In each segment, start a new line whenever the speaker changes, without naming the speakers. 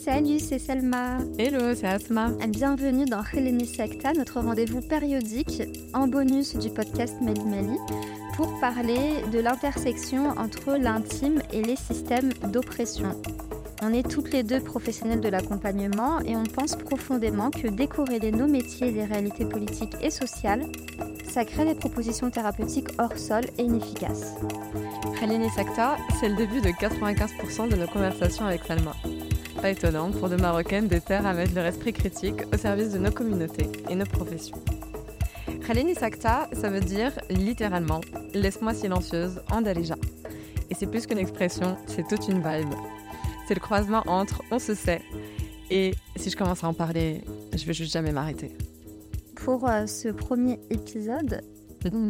Salut, c'est Selma.
Hello, c'est Asma.
Bienvenue dans Kheleni Sakta, notre rendez-vous périodique en bonus du podcast Mali Mali pour parler de l'intersection entre l'intime et les systèmes d'oppression. On est toutes les deux professionnelles de l'accompagnement et on pense profondément que décorréler nos métiers des réalités politiques et sociales, ça crée des propositions thérapeutiques hors sol et inefficaces.
Kheleni Sakta, c'est le début de 95% de nos conversations avec Salma. Pas étonnant pour deux Marocaines déterres à mettre leur esprit critique au service de nos communautés et nos professions. Kheleni Sakta, ça veut dire littéralement « laisse-moi silencieuse » en Darija. Et c'est plus qu'une expression, c'est toute une vibe. C'est le croisement entre « on se sait » et « si je commence à en parler, je vais juste jamais m'arrêter ».
Pour ce premier épisode, on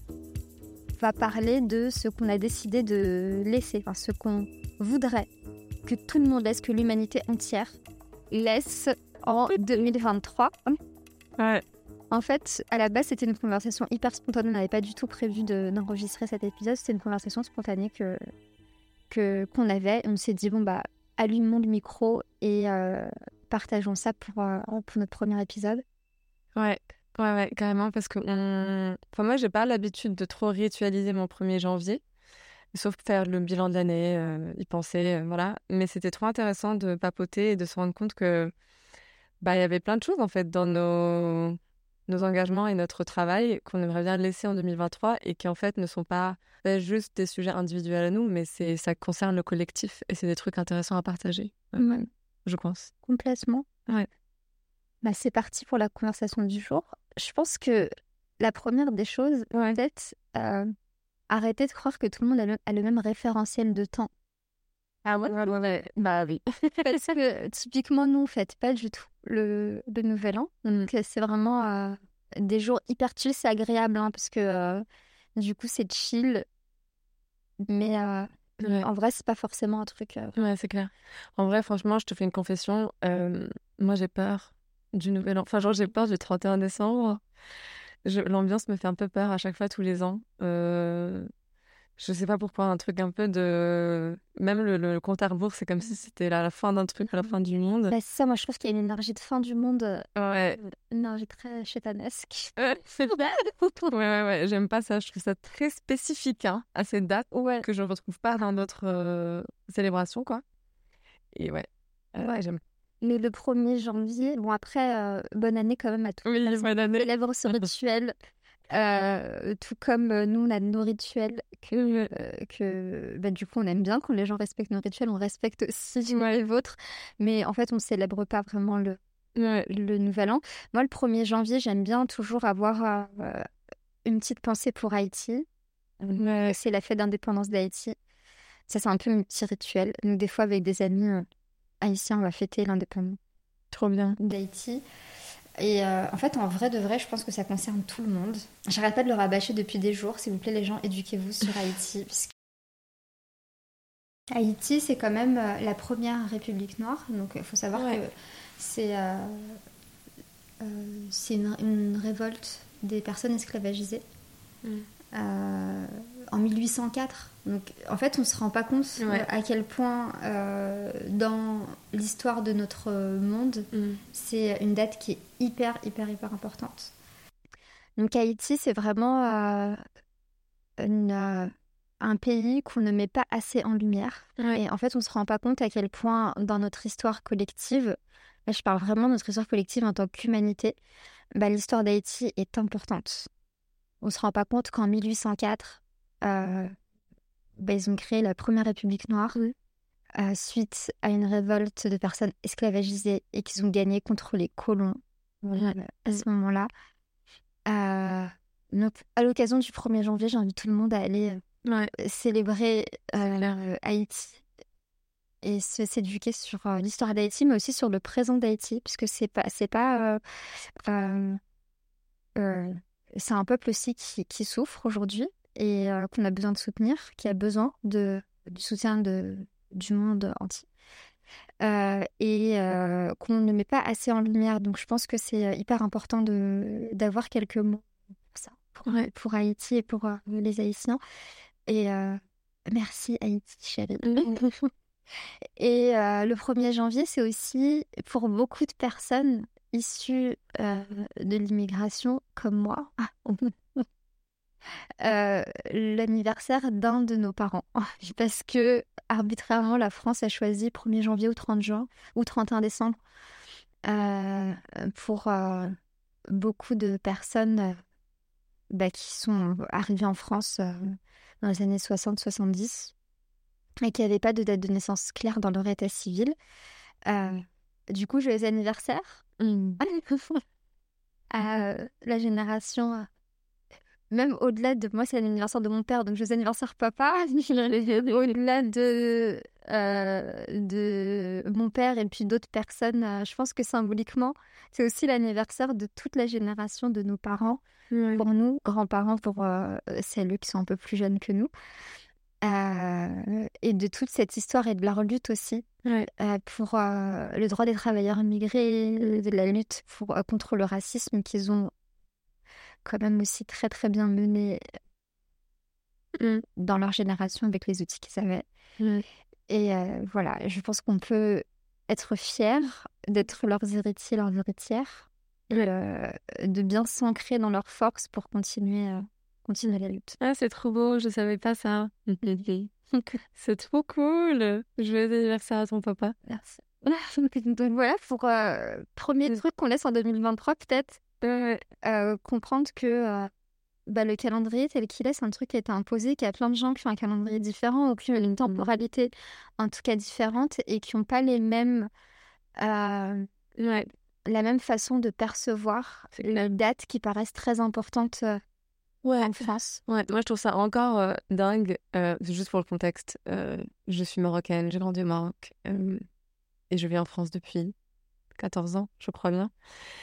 va parler de ce qu'on a décidé de laisser, enfin ce qu'on voudrait que tout le monde laisse, que l'humanité entière laisse en 2023.
Ouais.
En fait, à la base, c'était une conversation hyper spontanée. On n'avait pas du tout prévu d'enregistrer cet épisode. C'était une conversation spontanée qu'on avait. On s'est dit, allumons le micro et partageons ça pour notre premier épisode.
Ouais, carrément, parce que moi, j'ai pas l'habitude de trop ritualiser mon 1er janvier, sauf faire le bilan de l'année, y penser, voilà. Mais c'était trop intéressant de papoter et de se rendre compte que il y avait plein de choses, en fait, dans nos engagements et notre travail qu'on aimerait bien laisser en 2023 et qui, en fait, ne sont pas juste des sujets individuels à nous, mais ça concerne le collectif et c'est des trucs intéressants à partager,
Ouais.
je pense.
Complètement.
Ouais.
C'est parti pour la conversation du jour. Je pense que la première des choses, peut-être, arrêter de croire que tout le monde a le même référentiel de temps.
Ah ouais. Bah oui.
Parce que typiquement, nous, on ne fête pas du tout le Nouvel An. Donc, c'est vraiment des jours hyper chill. C'est agréable, parce que du coup, c'est chill. Mais en vrai, c'est pas forcément un truc...
Ouais, c'est clair. En vrai, franchement, je te fais une confession. Moi, j'ai peur du Nouvel An. Enfin, j'ai peur du 31 décembre. L'ambiance me fait un peu peur à chaque fois, tous les ans. Je sais pas pourquoi, un truc un peu de... Même le compte à rebours, c'est comme si c'était la fin d'un truc, la fin du monde.
C'est ça, moi, je trouve qu'il y a une énergie de fin du monde.
Ouais.
Une énergie très chétanesque.
Ouais, j'aime pas ça. Je trouve ça très spécifique à cette date que je ne retrouve pas dans d'autres célébrations, quoi. Et j'aime.
Mais le 1er janvier, après, bonne année quand même à tous.
Oui, bonne année.
Célèbre ce rituel. Tout comme nous, on a nos rituels que du coup, on aime bien. Quand les gens respectent nos rituels, on respecte aussi les vôtres. Mais en fait, on ne célèbre pas vraiment le Nouvel An. Moi, le 1er janvier, j'aime bien toujours avoir une petite pensée pour Haïti. C'est la fête d'indépendance d'Haïti. Ça, c'est un peu un petit rituel. Nous, des fois, avec des amis haïtiens, on va fêter l'indépendance.
Trop bien.
D'Haïti. Et en fait, en vrai de vrai, je pense que ça concerne tout le monde. J'arrête pas de le rabâcher depuis des jours. S'il vous plaît, les gens, éduquez-vous sur Haïti. Haïti, c'est quand même la première république noire. Donc, il faut savoir que c'est une révolte des personnes esclavagisées en 1804. Donc, en fait, on ne se rend pas compte à quel point, dans l'histoire de notre monde, c'est une date qui est hyper importante. Donc, Haïti, c'est vraiment un pays qu'on ne met pas assez en lumière. Et en fait, on ne se rend pas compte à quel point, dans notre histoire collective, là, je parle vraiment de notre histoire collective en tant qu'humanité, l'histoire d'Haïti est importante. On ne se rend pas compte qu'en 1804, ils ont créé la première république noire suite à une révolte de personnes esclavagisées et qu'ils ont gagné contre les colons à ce moment-là. Donc, à l'occasion du 1er janvier, j'invite tout le monde à aller célébrer Haïti et s'éduquer sur l'histoire d'Haïti, mais aussi sur le présent d'Haïti, puisque c'est un peuple aussi qui souffre aujourd'hui et qu'on a besoin de soutenir, qui a besoin du soutien du monde entier. Et qu'on ne met pas assez en lumière. Donc je pense que c'est hyper important d'avoir quelques mots pour ça, pour Haïti et pour les Haïtiens. Et merci Haïti, chérie. Et le 1er janvier, c'est aussi pour beaucoup de personnes issues de l'immigration comme moi, l'anniversaire d'un de nos parents. Parce que arbitrairement, la France a choisi 1er janvier ou 30 juin ou 31 décembre pour beaucoup de personnes qui sont arrivées en France dans les années 60-70 et qui n'avaient pas de date de naissance claire dans leur état civil. Du coup, joyeux anniversaire à la génération... Même au-delà de moi, c'est l'anniversaire de mon père, donc joyeux anniversaire papa. Au-delà de mon père et puis d'autres personnes, je pense que symboliquement, c'est aussi l'anniversaire de toute la génération de nos parents.
Ouais.
Pour nous, grands-parents, pour celles qui sont un peu plus jeunes que nous. Et de toute cette histoire et de leur lutte aussi pour le droit des travailleurs immigrés, de la lutte contre le racisme qu'ils ont quand même aussi très très bien mené dans leur génération avec les outils qu'ils avaient. Et voilà, je pense qu'on peut être fiers d'être leurs héritiers, leurs héritières, de bien s'ancrer dans leur force pour continuer la lutte.
Ah, c'est trop beau, je savais pas ça. C'est trop cool. Joyeux anniversaire à ton papa.
Merci. Donc voilà, pour premier truc qu'on laisse en 2023 peut-être, comprendre que le calendrier tel qu'il est, c'est un truc qui a été imposé, qu'il y a plein de gens qui ont un calendrier différent ou qui ont une temporalité en tout cas différente et qui n'ont pas les mêmes... la même façon de percevoir les dates qui paraissent très importantes en France.
Ouais, moi je trouve ça encore dingue, juste pour le contexte. Je suis marocaine, j'ai grandi au Maroc et je vis en France depuis 14 ans, je crois bien.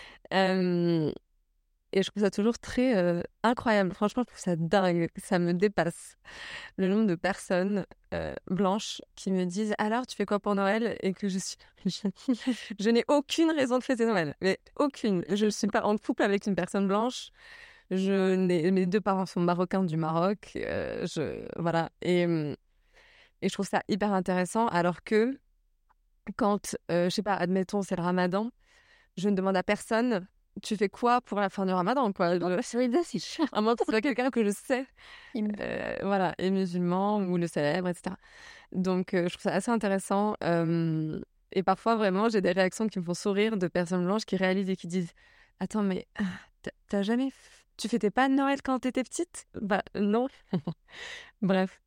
Et je trouve ça toujours très incroyable. Franchement, je trouve ça dingue, ça me dépasse. Le nombre de personnes blanches qui me disent « Alors, tu fais quoi pour Noël ?» Et que je n'ai aucune raison de fêter Noël. Mais aucune. Je ne suis pas en couple avec une personne blanche. Mes 2 parents sont marocains du Maroc. Voilà. Et je trouve ça hyper intéressant. Alors que quand, je sais pas, admettons, c'est le Ramadan, je ne demande à personne « Tu fais quoi pour la fin du Ramadan ?» quoi. À moins que ce soit quelqu'un que je sais voilà, est musulman ou le célèbre, etc. Donc, je trouve ça assez intéressant. Et parfois, vraiment, j'ai des réactions qui me font sourire de personnes blanches qui réalisent et qui disent « Attends, mais t'as jamais... Tu fêtais pas Noël quand t'étais petite ?» Bah, non. Bref.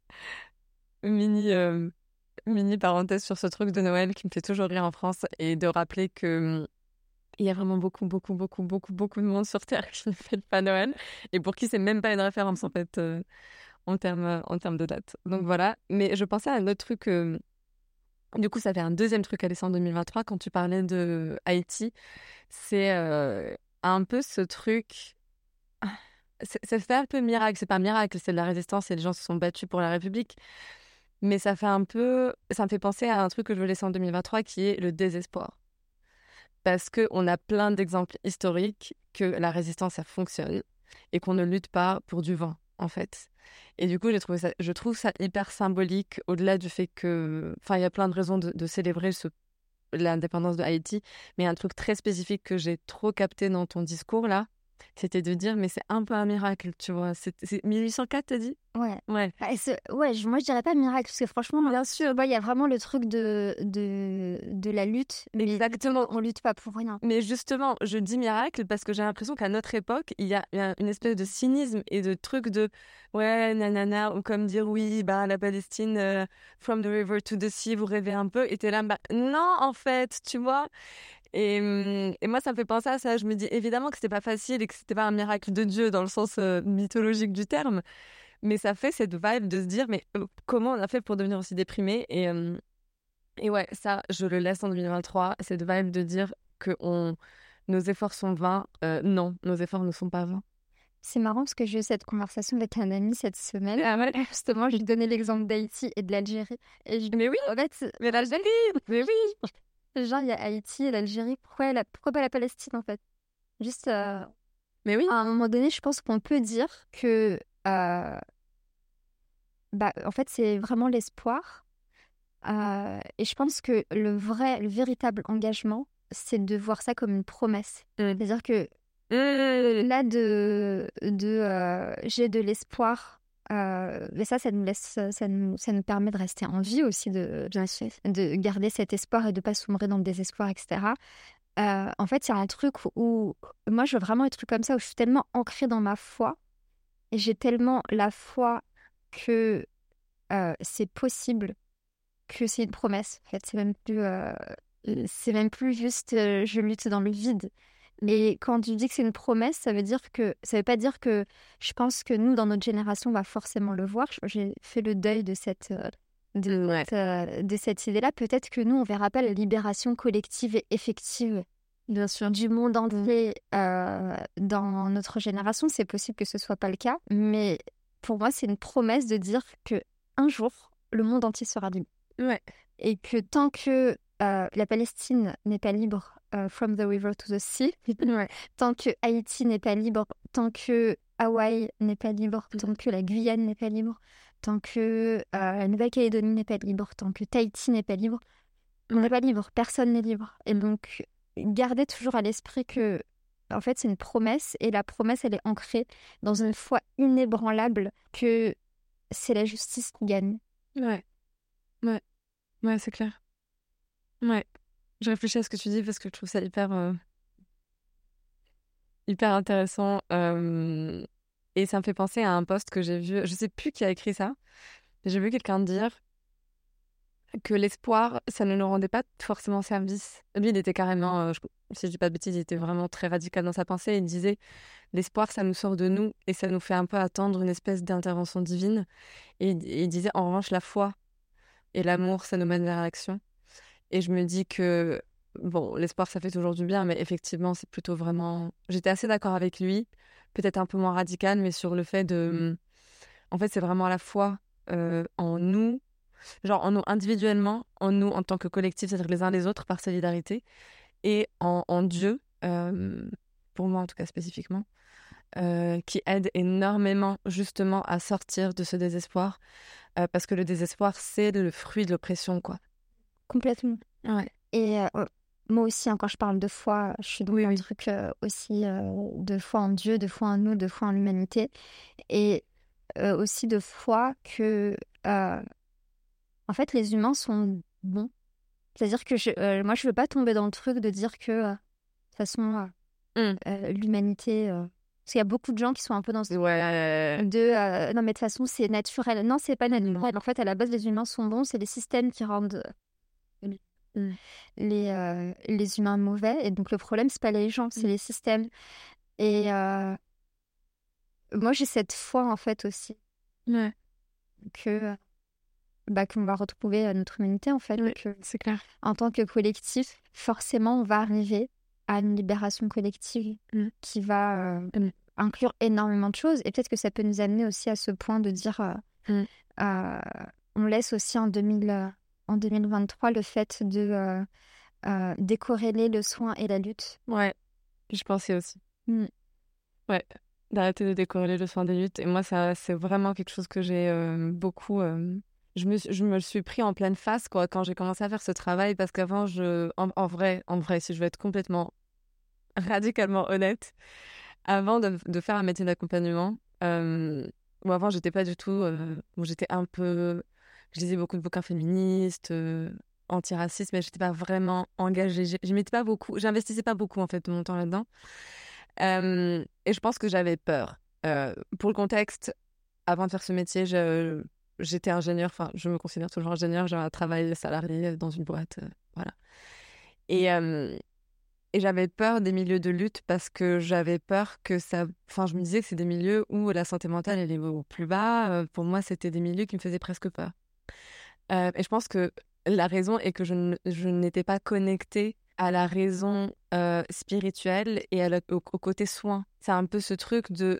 Mini parenthèse sur ce truc de Noël qui me fait toujours rire en France et de rappeler que... Il y a vraiment beaucoup de monde sur Terre qui ne fête pas Noël et pour qui c'est même pas une référence en fait en termes de date. Donc voilà. Mais je pensais à un autre truc. Du coup, ça fait un deuxième truc à laisser en 2023 quand tu parlais de Haïti. C'est un peu ce truc. Ça fait un peu miracle. C'est pas un miracle, c'est de la résistance et les gens se sont battus pour la République. Mais ça me fait penser à un truc que je veux laisser en 2023 qui est le désespoir. Parce qu'on a plein d'exemples historiques que la résistance, ça fonctionne et qu'on ne lutte pas pour du vent, en fait. Et du coup, je trouve ça hyper symbolique, au-delà du fait que... Enfin, il y a plein de raisons de célébrer l'indépendance de Haïti, mais un truc très spécifique que j'ai trop capté dans ton discours, là, c'était de dire, mais c'est un peu un miracle, tu vois. C'est 1804, t'as dit ?
Ouais.
Ouais.
Moi, je dirais pas miracle, parce que franchement, bien sûr, il y a vraiment le truc de la lutte.
Exactement.
On lutte pas pour rien.
Mais justement, je dis miracle parce que j'ai l'impression qu'à notre époque, il y a une espèce de cynisme et de truc de ouais, nanana, ou comme dire oui, la Palestine, from the river to the sea, vous rêvez un peu. Et t'es là, non, en fait, tu vois. Et moi, ça me fait penser à ça. Je me dis évidemment que c'était pas facile et que c'était pas un miracle de Dieu dans le sens mythologique du terme. Mais ça fait cette vibe de se dire, mais comment on a fait pour devenir aussi déprimé ? Et ouais, ça, je le laisse en 2023. Cette vibe de dire que nos efforts sont vains. Non, nos efforts ne sont pas vains.
C'est marrant parce que j'ai eu cette conversation avec un ami cette semaine. Justement, je lui donnais l'exemple d'Haïti et de l'Algérie.
Mais oui,
en fait,
mais l'Algérie, mais oui.
Genre, il y a Haïti et l'Algérie. Pourquoi pas la Palestine, en fait ? Juste,
mais oui.
à un moment donné, je pense qu'on peut dire que... en fait, c'est vraiment l'espoir Et je pense que le véritable engagement, c'est de voir ça comme une promesse. C'est-à-dire que là, j'ai de l'espoir. Mais ça nous laisse, ça nous permet de rester en vie aussi, de garder cet espoir et de ne pas sombrer dans le désespoir, etc. En fait, il y a un truc où moi, je veux vraiment être comme ça, où je suis tellement ancrée dans ma foi et j'ai tellement la foi que c'est possible, que c'est une promesse. En fait, c'est même plus juste je lutte dans le vide. Mais quand tu dis que c'est une promesse, ça veut pas dire que je pense que nous, dans notre génération, on va forcément le voir. J'ai fait le deuil de cette idée-là. Peut-être que nous, on verra pas la libération collective et effective, bien sûr, du monde entier dans notre génération. C'est possible que ce soit pas le cas. Mais pour moi, c'est une promesse de dire que un jour, le monde entier sera libre.
Ouais.
Et que tant que la Palestine n'est pas libre, from the river to the sea, tant que Haïti n'est pas libre, tant que Hawaï n'est pas libre, tant que la Guyane n'est pas libre, tant que la Nouvelle-Calédonie n'est pas libre, tant que Tahiti n'est pas libre, on n'est pas libre, personne n'est libre. Et donc, gardez toujours à l'esprit que, en fait, c'est une promesse, et la promesse, elle est ancrée dans une foi inébranlable que c'est la justice qui gagne.
Ouais, c'est clair. Ouais. Je réfléchis à ce que tu dis parce que je trouve ça hyper intéressant. Et ça me fait penser à un post que j'ai vu. Je sais plus qui a écrit ça. Mais j'ai vu quelqu'un dire que l'espoir, ça ne nous rendait pas forcément service. Lui, il était carrément, si je dis pas de bêtises, il était vraiment très radical dans sa pensée. Il disait, l'espoir, ça nous sort de nous et ça nous fait un peu attendre une espèce d'intervention divine. Et il disait, en revanche, la foi et l'amour, ça nous mène vers l'action. Et je me dis que, bon, l'espoir, ça fait toujours du bien, mais effectivement, c'est plutôt vraiment... J'étais assez d'accord avec lui, peut-être un peu moins radical, mais sur le fait de... En fait, c'est vraiment à la fois en nous, genre en nous individuellement, en nous en tant que collectif, c'est-à-dire les uns les autres, par solidarité, et en Dieu, pour moi en tout cas spécifiquement, qui aide énormément justement à sortir de ce désespoir, parce que le désespoir, c'est le fruit de l'oppression, quoi.
Complètement.
Ouais.
Et moi aussi, quand je parle de foi, je suis dans un truc aussi de foi en Dieu, de foi en nous, de foi en l'humanité. Et aussi de foi que, en fait, les humains sont bons. C'est-à-dire que moi, je veux pas tomber dans le truc de dire que, de toute façon, l'humanité... parce qu'il y a beaucoup de gens qui sont un peu dans ce... non, mais de toute façon, c'est naturel. Non, c'est pas naturel. En fait, à la base, les humains sont bons. C'est les systèmes qui rendent... les humains mauvais, et donc le problème c'est pas les gens, c'est les systèmes. Et moi j'ai cette foi en fait aussi que qu'on va retrouver notre humanité en fait, que,
c'est clair.
En tant que collectif, forcément on va arriver à une libération collective qui va inclure énormément de choses, et peut-être que ça peut nous amener aussi à ce point de dire on laisse aussi en 2023 le fait de décorréler le soin et la lutte.
Ouais, je pensais aussi. Ouais, d'arrêter de décorréler le soin des luttes. Et moi, ça, c'est vraiment quelque chose que j'ai beaucoup... Je me le suis pris en pleine face quoi, quand j'ai commencé à faire ce travail, parce qu'avant, en vrai, si je veux être complètement radicalement honnête, avant de faire un métier d'accompagnement, avant, j'étais pas du tout... j'étais un peu... Je lisais beaucoup de bouquins féministes, antiracistes, mais j'étais pas vraiment engagée. J'investissais pas beaucoup en fait de mon temps là-dedans. Et je pense que j'avais peur. Pour le contexte, avant de faire ce métier, j'étais ingénieure, enfin je me considère toujours ingénieure, j'ai un travail salarié dans une boîte, voilà. Et j'avais peur des milieux de lutte parce que j'avais peur que ça... Enfin, je me disais que c'est des milieux où la santé mentale elle est au plus bas. Pour moi, c'était des milieux qui me faisaient presque peur. Et je pense que la raison est que je n'étais pas connectée à la raison spirituelle et au côté soin. C'est un peu ce truc de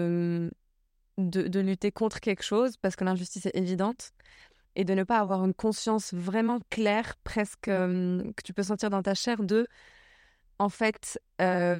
lutter contre quelque chose parce que l'injustice est évidente, et de ne pas avoir une conscience vraiment claire, presque que tu peux sentir dans ta chair, en fait,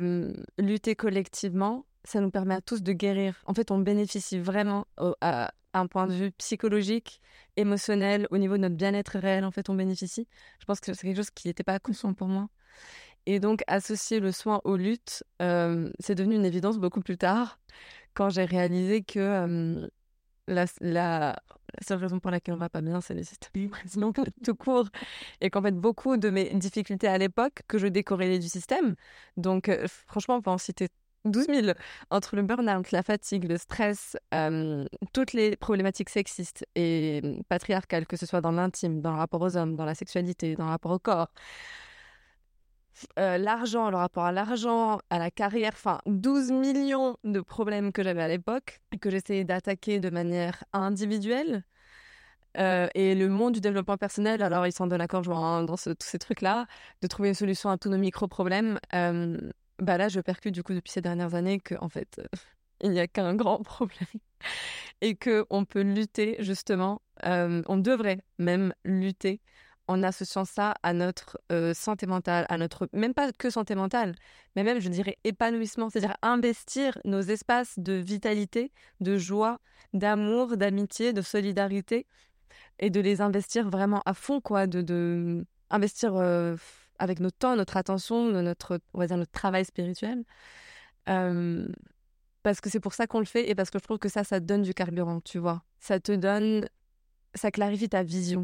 lutter collectivement, ça nous permet à tous de guérir. En fait, on bénéficie vraiment un point de vue psychologique, émotionnel, au niveau de notre bien-être réel, en fait, on bénéficie. Je pense que c'est quelque chose qui n'était pas conscient pour moi. Et donc, associer le soin aux luttes, c'est devenu une évidence beaucoup plus tard, quand j'ai réalisé que la seule raison pour laquelle on va pas bien, c'est les systèmes d'oppression tout court. Et qu'en fait, beaucoup de mes difficultés à l'époque, que je décorrélais du système. Donc, franchement, on peut en citer 12 000. Entre le burn-out, la fatigue, le stress, toutes les problématiques sexistes et patriarcales, que ce soit dans l'intime, dans le rapport aux hommes, dans la sexualité, dans le rapport au corps, l'argent, le rapport à l'argent, à la carrière, enfin 12 millions de problèmes que j'avais à l'époque, que j'essayais d'attaquer de manière individuelle. Et le monde du développement personnel, alors ils s'en donnent accord dans tous ces trucs-là, de trouver une solution à tous nos micro-problèmes. Là, je percute du coup depuis ces dernières années qu'en fait, il n'y a qu'un grand problème et qu'on peut lutter justement, on devrait même lutter en associant ça à notre santé mentale, à notre, même pas que santé mentale, mais même, je dirais, épanouissement, c'est-à-dire investir nos espaces de vitalité, de joie, d'amour, d'amitié, de solidarité, et de les investir vraiment à fond, quoi, de investir avec notre temps, notre attention, on va dire notre travail spirituel, parce que c'est pour ça qu'on le fait, et parce que je trouve que ça te donne du carburant, tu vois. Ça clarifie ta vision.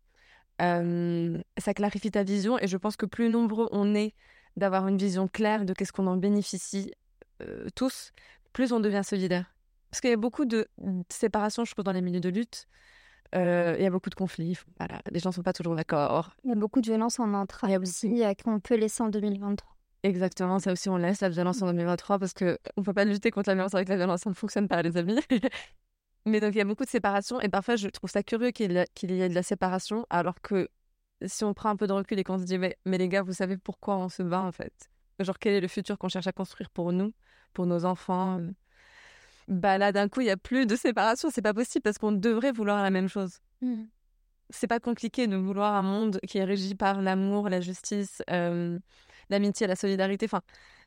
Ça clarifie ta vision, et je pense que plus nombreux on est d'avoir une vision claire de qu'est-ce qu'on en bénéficie tous, plus on devient solidaire. Parce qu'il y a beaucoup de séparation, je trouve, dans les milieux de lutte. Il y a beaucoup de conflits. Voilà, les gens ne sont pas toujours d'accord.
Il y a beaucoup de violence en intra aussi qu'on peut laisser en 2023.
Exactement, ça aussi on laisse la violence en 2023 parce qu'on ne peut pas lutter contre la violence avec la violence, ça ne fonctionne pas, les amis. Mais donc il y a beaucoup de séparation, et parfois je trouve ça curieux qu'il y ait de la séparation, alors que si on prend un peu de recul et qu'on se dit mais les gars, vous savez pourquoi on se bat en fait, genre quel est le futur qu'on cherche à construire pour nous, pour nos enfants, là d'un coup il n'y a plus de séparation, c'est pas possible parce qu'on devrait vouloir la même chose. C'est pas compliqué de vouloir un monde qui est régi par l'amour, la justice, l'amitié, la solidarité, enfin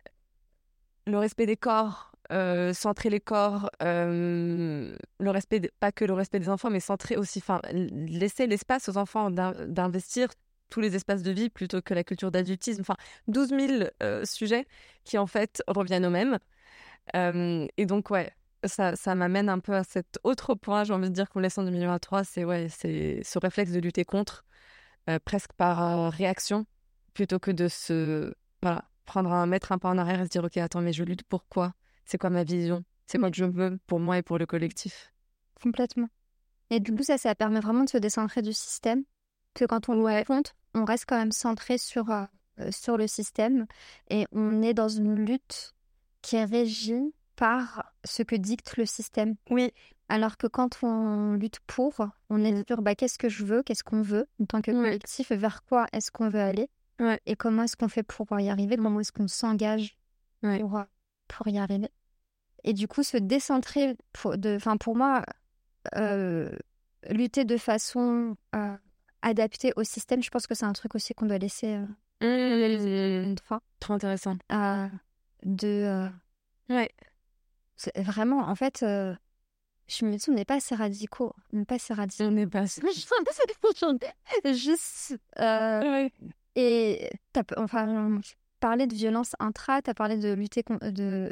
le respect des corps, centrer les corps, le respect, pas que le respect des enfants, mais centrer aussi, enfin, laisser l'espace aux enfants d'investir tous les espaces de vie plutôt que la culture d'adultisme. Enfin, 12 000 sujets qui, en fait, reviennent aux mêmes. Et donc, ouais, ça m'amène un peu à cet autre point, j'ai envie de dire, qu'on laisse en 2023, c'est ce réflexe de lutter contre, presque par réaction, plutôt que de mettre un pas en arrière et se dire, ok, attends, mais je lutte pour quoi ? C'est quoi ma vision ? C'est quoi que je veux pour moi et pour le collectif ?
Complètement. Et du coup, ça permet vraiment de se décentrer du système. Parce que quand on le compte, on reste quand même centré sur le système. Et on est dans une lutte qui est régie par ce que dicte le système.
Oui.
Alors que quand on lutte pour, on est sur qu'est-ce que je veux, qu'est-ce qu'on veut en tant que collectif, vers quoi est-ce qu'on veut aller, et comment est-ce qu'on fait pour y arriver, comment est-ce qu'on s'engage pour y arriver. Et du coup, se décentrer, pour moi, lutter de façon adaptée au système, je pense que c'est un truc aussi qu'on doit laisser une fois.
Trop intéressant.
C'est vraiment, en fait, je me dis, on n'est pas assez radicaux. On n'est pas assez radicaux.
On n'est pas assez...
Juste... Et on parlait de violence intra, tu as parlé de lutter contre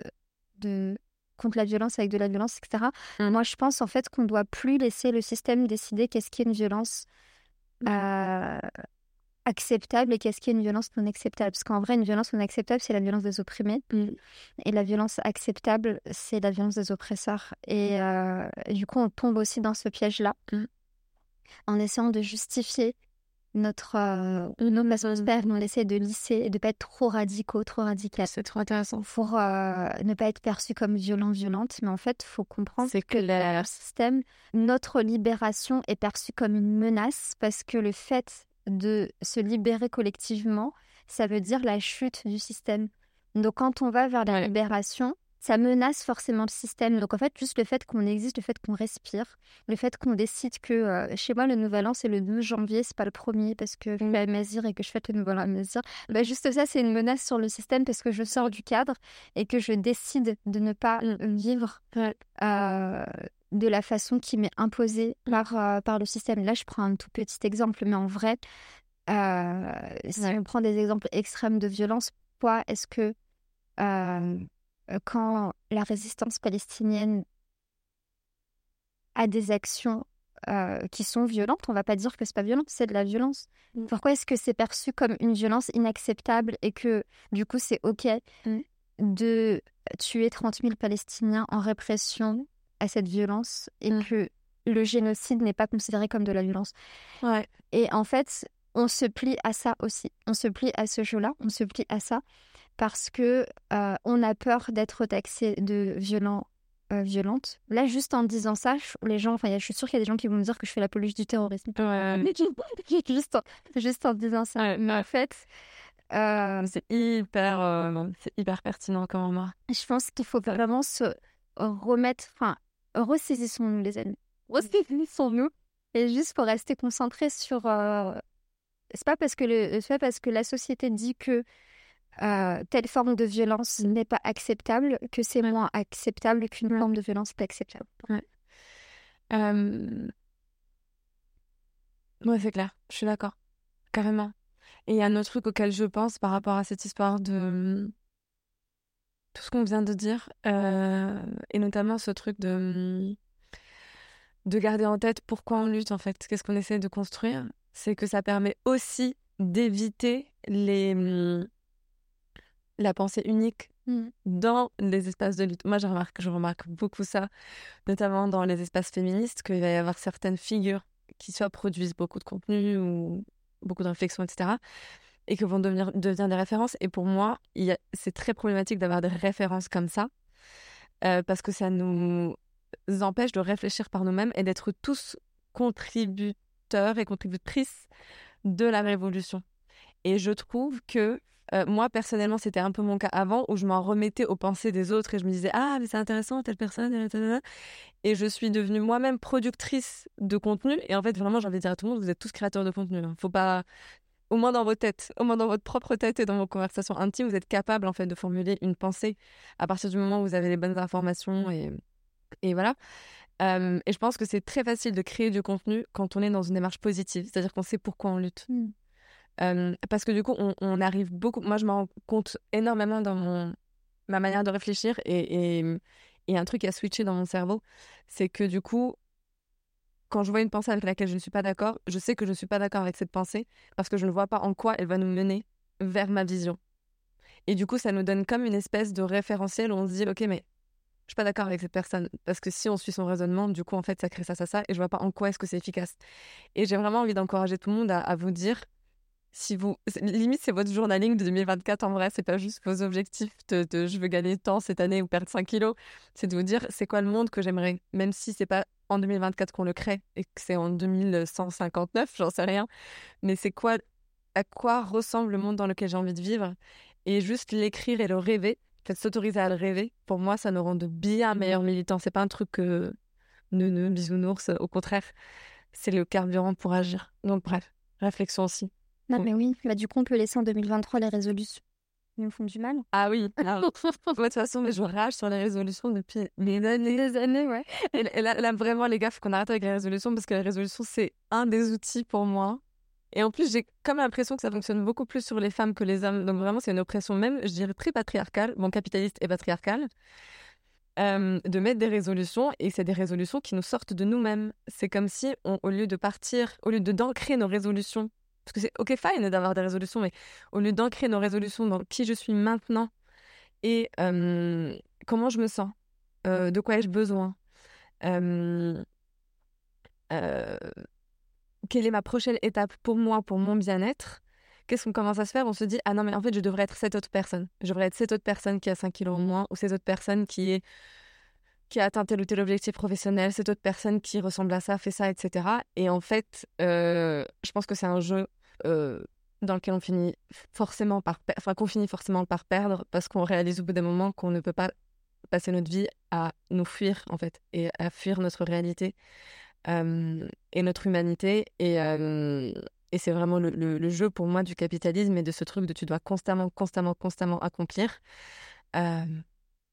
la violence avec de la violence, etc. Moi, je pense en fait qu'on ne doit plus laisser le système décider qu'est-ce qui est une violence acceptable et qu'est-ce qui est une violence non acceptable. Parce qu'en vrai, une violence non acceptable, c'est la violence des opprimés. Et la violence acceptable, c'est la violence des oppresseurs. Et du coup, on tombe aussi dans ce piège-là en essayant de justifier notre façon de faire. On essaie de lisser et de ne pas être trop radicaux, trop radical.
C'est trop intéressant.
Pour ne pas être perçu comme violente. Mais en fait, il faut comprendre que le système, notre libération est perçue comme une menace parce que le fait de se libérer collectivement, ça veut dire la chute du système. Donc quand on va vers la libération, ça menace forcément le système. Donc en fait, juste le fait qu'on existe, le fait qu'on respire, le fait qu'on décide que chez moi, le Nouvel An, c'est le 12 janvier, c'est pas le 1er parce que je suis à Mazir et que je fête le Nouvel An à Mazir. Juste ça, c'est une menace sur le système parce que je sors du cadre et que je décide de ne pas vivre de la façon qui m'est imposée par le système. Là, je prends un tout petit exemple, mais en vrai, si on prend des exemples extrêmes de violence, pourquoi est-ce que quand la résistance palestinienne a des actions qui sont violentes, on va pas dire que c'est pas violent, c'est de la violence. Pourquoi est-ce que c'est perçu comme une violence inacceptable et que du coup c'est ok de tuer 30 000 Palestiniens en répression à cette violence et que le génocide n'est pas considéré comme de la violence.
Ouais.
Et en fait, on se plie à ça aussi. On se plie à ce jeu-là, on se plie à ça parce que on a peur d'être taxé de violente. Là, juste en disant ça, les gens, enfin, je suis sûre qu'il y a des gens qui vont me dire que je fais l'apologie du terrorisme. Juste en disant ça.
Ouais.
Mais en fait,
c'est hyper pertinent comme remarque.
je pense qu'il faut vraiment se remettre, enfin, ressaisissons-nous les amis. Ressaisissons-nous. Et juste pour rester concentré sur... c'est pas parce que la société dit que telle forme de violence n'est pas acceptable que c'est moins acceptable qu'une forme de violence pas acceptable.
Ouais, c'est clair, je suis d'accord, carrément. Et il y a un autre truc auquel je pense par rapport à cette histoire de tout ce qu'on vient de dire, et notamment ce truc de garder en tête pourquoi on lutte en fait, qu'est-ce qu'on essaie de construire, c'est que ça permet aussi d'éviter la pensée unique dans les espaces de lutte. Moi, je remarque beaucoup ça, notamment dans les espaces féministes, qu'il va y avoir certaines figures qui soit produisent beaucoup de contenu ou beaucoup de réflexions, etc., et que vont devenir des références. Et pour moi, c'est très problématique d'avoir des références comme ça, parce que ça nous empêche de réfléchir par nous-mêmes et d'être tous contributeurs et contributrices de la révolution. Et je trouve que moi, personnellement, c'était un peu mon cas avant, où je m'en remettais aux pensées des autres et je me disais « Ah, mais c'est intéressant, telle personne, et je suis devenue moi-même productrice de contenu. Et en fait, vraiment, j'ai envie de dire à tout le monde, vous êtes tous créateurs de contenu. Faut pas... Au moins dans vos têtes, au moins dans votre propre tête et dans vos conversations intimes, vous êtes capable en fait de formuler une pensée à partir du moment où vous avez les bonnes informations et voilà. Et je pense que c'est très facile de créer du contenu quand on est dans une démarche positive, c'est-à-dire qu'on sait pourquoi on lutte. Parce que du coup, on arrive beaucoup... Moi, je m'en rends compte énormément dans ma manière de réfléchir et un truc qui a switché dans mon cerveau, c'est que du coup, quand je vois une pensée avec laquelle je ne suis pas d'accord, je sais que je ne suis pas d'accord avec cette pensée parce que je ne vois pas en quoi elle va nous mener vers ma vision. Et du coup, ça nous donne comme une espèce de référentiel où on se dit « Ok, mais je suis pas d'accord avec cette personne. » Parce que si on suit son raisonnement, du coup, en fait, ça crée ça, et je vois pas en quoi est-ce que c'est efficace. Et j'ai vraiment envie d'encourager tout le monde à vous dire... Limite, c'est votre journaling de 2024 en vrai, c'est pas juste vos objectifs de je veux gagner tant cette année ou perdre 5 kilos, c'est de vous dire c'est quoi le monde que j'aimerais, même si c'est pas en 2024 qu'on le crée et que c'est en 2159, j'en sais rien, mais c'est quoi, à quoi ressemble le monde dans lequel j'ai envie de vivre, et juste l'écrire et le rêver, peut-être s'autoriser à le rêver, pour moi ça nous rend de bien meilleurs militants. C'est pas un truc que bisounours, au contraire, c'est le carburant pour agir. Donc bref, réflexion aussi.
Non, mais oui, du coup, on peut laisser en 2023 les résolutions. Ils nous font du mal.
Ah oui. Moi, de toute façon, mais je rage sur les résolutions depuis des années, ouais. Et là, vraiment, les gars, faut qu'on arrête avec les résolutions parce que les résolutions, c'est un des outils pour moi. Et en plus, j'ai comme l'impression que ça fonctionne beaucoup plus sur les femmes que les hommes. Donc vraiment, c'est une oppression même, je dirais, très patriarcale, bon, capitaliste et patriarcale, de mettre des résolutions. Et c'est des résolutions qui nous sortent de nous-mêmes. C'est comme si, au lieu d'ancrer nos résolutions, parce que c'est ok, fine d'avoir des résolutions, mais au lieu d'ancrer nos résolutions dans qui je suis maintenant et comment je me sens, de quoi ai-je besoin, quelle est ma prochaine étape pour moi, pour mon bien-être, qu'est-ce qu'on commence à se faire? On se dit, ah non, mais en fait, je devrais être cette autre personne. Je devrais être cette autre personne qui a 5 kilos en moins, ou cette autre personne qui a atteint tel ou tel objectif professionnel, cette autre personne qui ressemble à ça, fait ça, etc. Et en fait, je pense que c'est un jeu dans lequel on finit forcément qu'on finit forcément par perdre parce qu'on réalise au bout d'un moment qu'on ne peut pas passer notre vie à nous fuir, en fait, et à fuir notre réalité et notre humanité. Et c'est vraiment le jeu pour moi du capitalisme et de ce truc de tu dois constamment accomplir. Et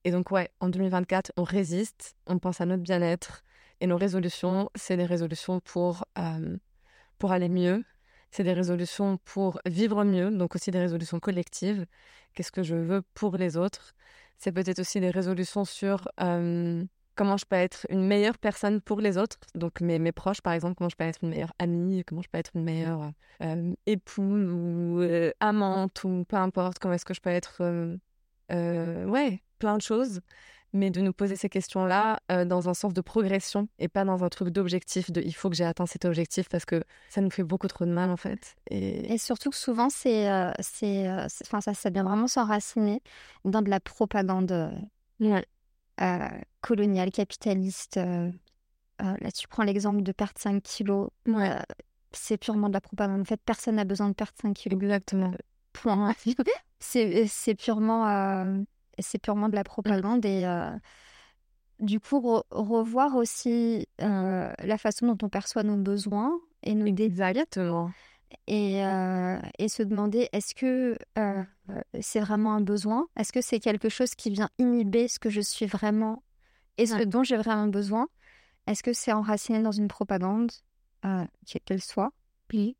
Et donc, ouais, en 2024, on résiste, on pense à notre bien-être. Et nos résolutions, c'est des résolutions pour aller mieux. C'est des résolutions pour vivre mieux, donc aussi des résolutions collectives. Qu'est-ce que je veux pour les autres? C'est peut-être aussi des résolutions sur comment je peux être une meilleure personne pour les autres. Donc mes proches, par exemple, comment je peux être une meilleure amie, comment je peux être une meilleure épouse ou amante ou peu importe, comment est-ce que je peux être... ouais, plein de choses. Mais de nous poser ces questions-là dans un sens de progression et pas dans un truc d'objectif, de il faut que j'ai atteint cet objectif parce que ça nous fait beaucoup trop de mal en fait.
Et surtout que souvent, enfin, ça vient vraiment s'enraciner dans de la propagande coloniale, capitaliste. Là, tu prends l'exemple de perdre 5 kilos. C'est purement de la propagande. En fait, personne n'a besoin de perdre 5 kilos.
Exactement.
Point. C'est purement de la propagande. Et du coup, revoir aussi la façon dont on perçoit nos besoins et nos désirs.
Exactement.
Et se demander, est-ce que c'est vraiment un besoin? Est-ce que c'est quelque chose qui vient inhiber ce que je suis vraiment et ce dont j'ai vraiment besoin? Est-ce que c'est enraciné dans une propagande, qu'elle soit? Oui.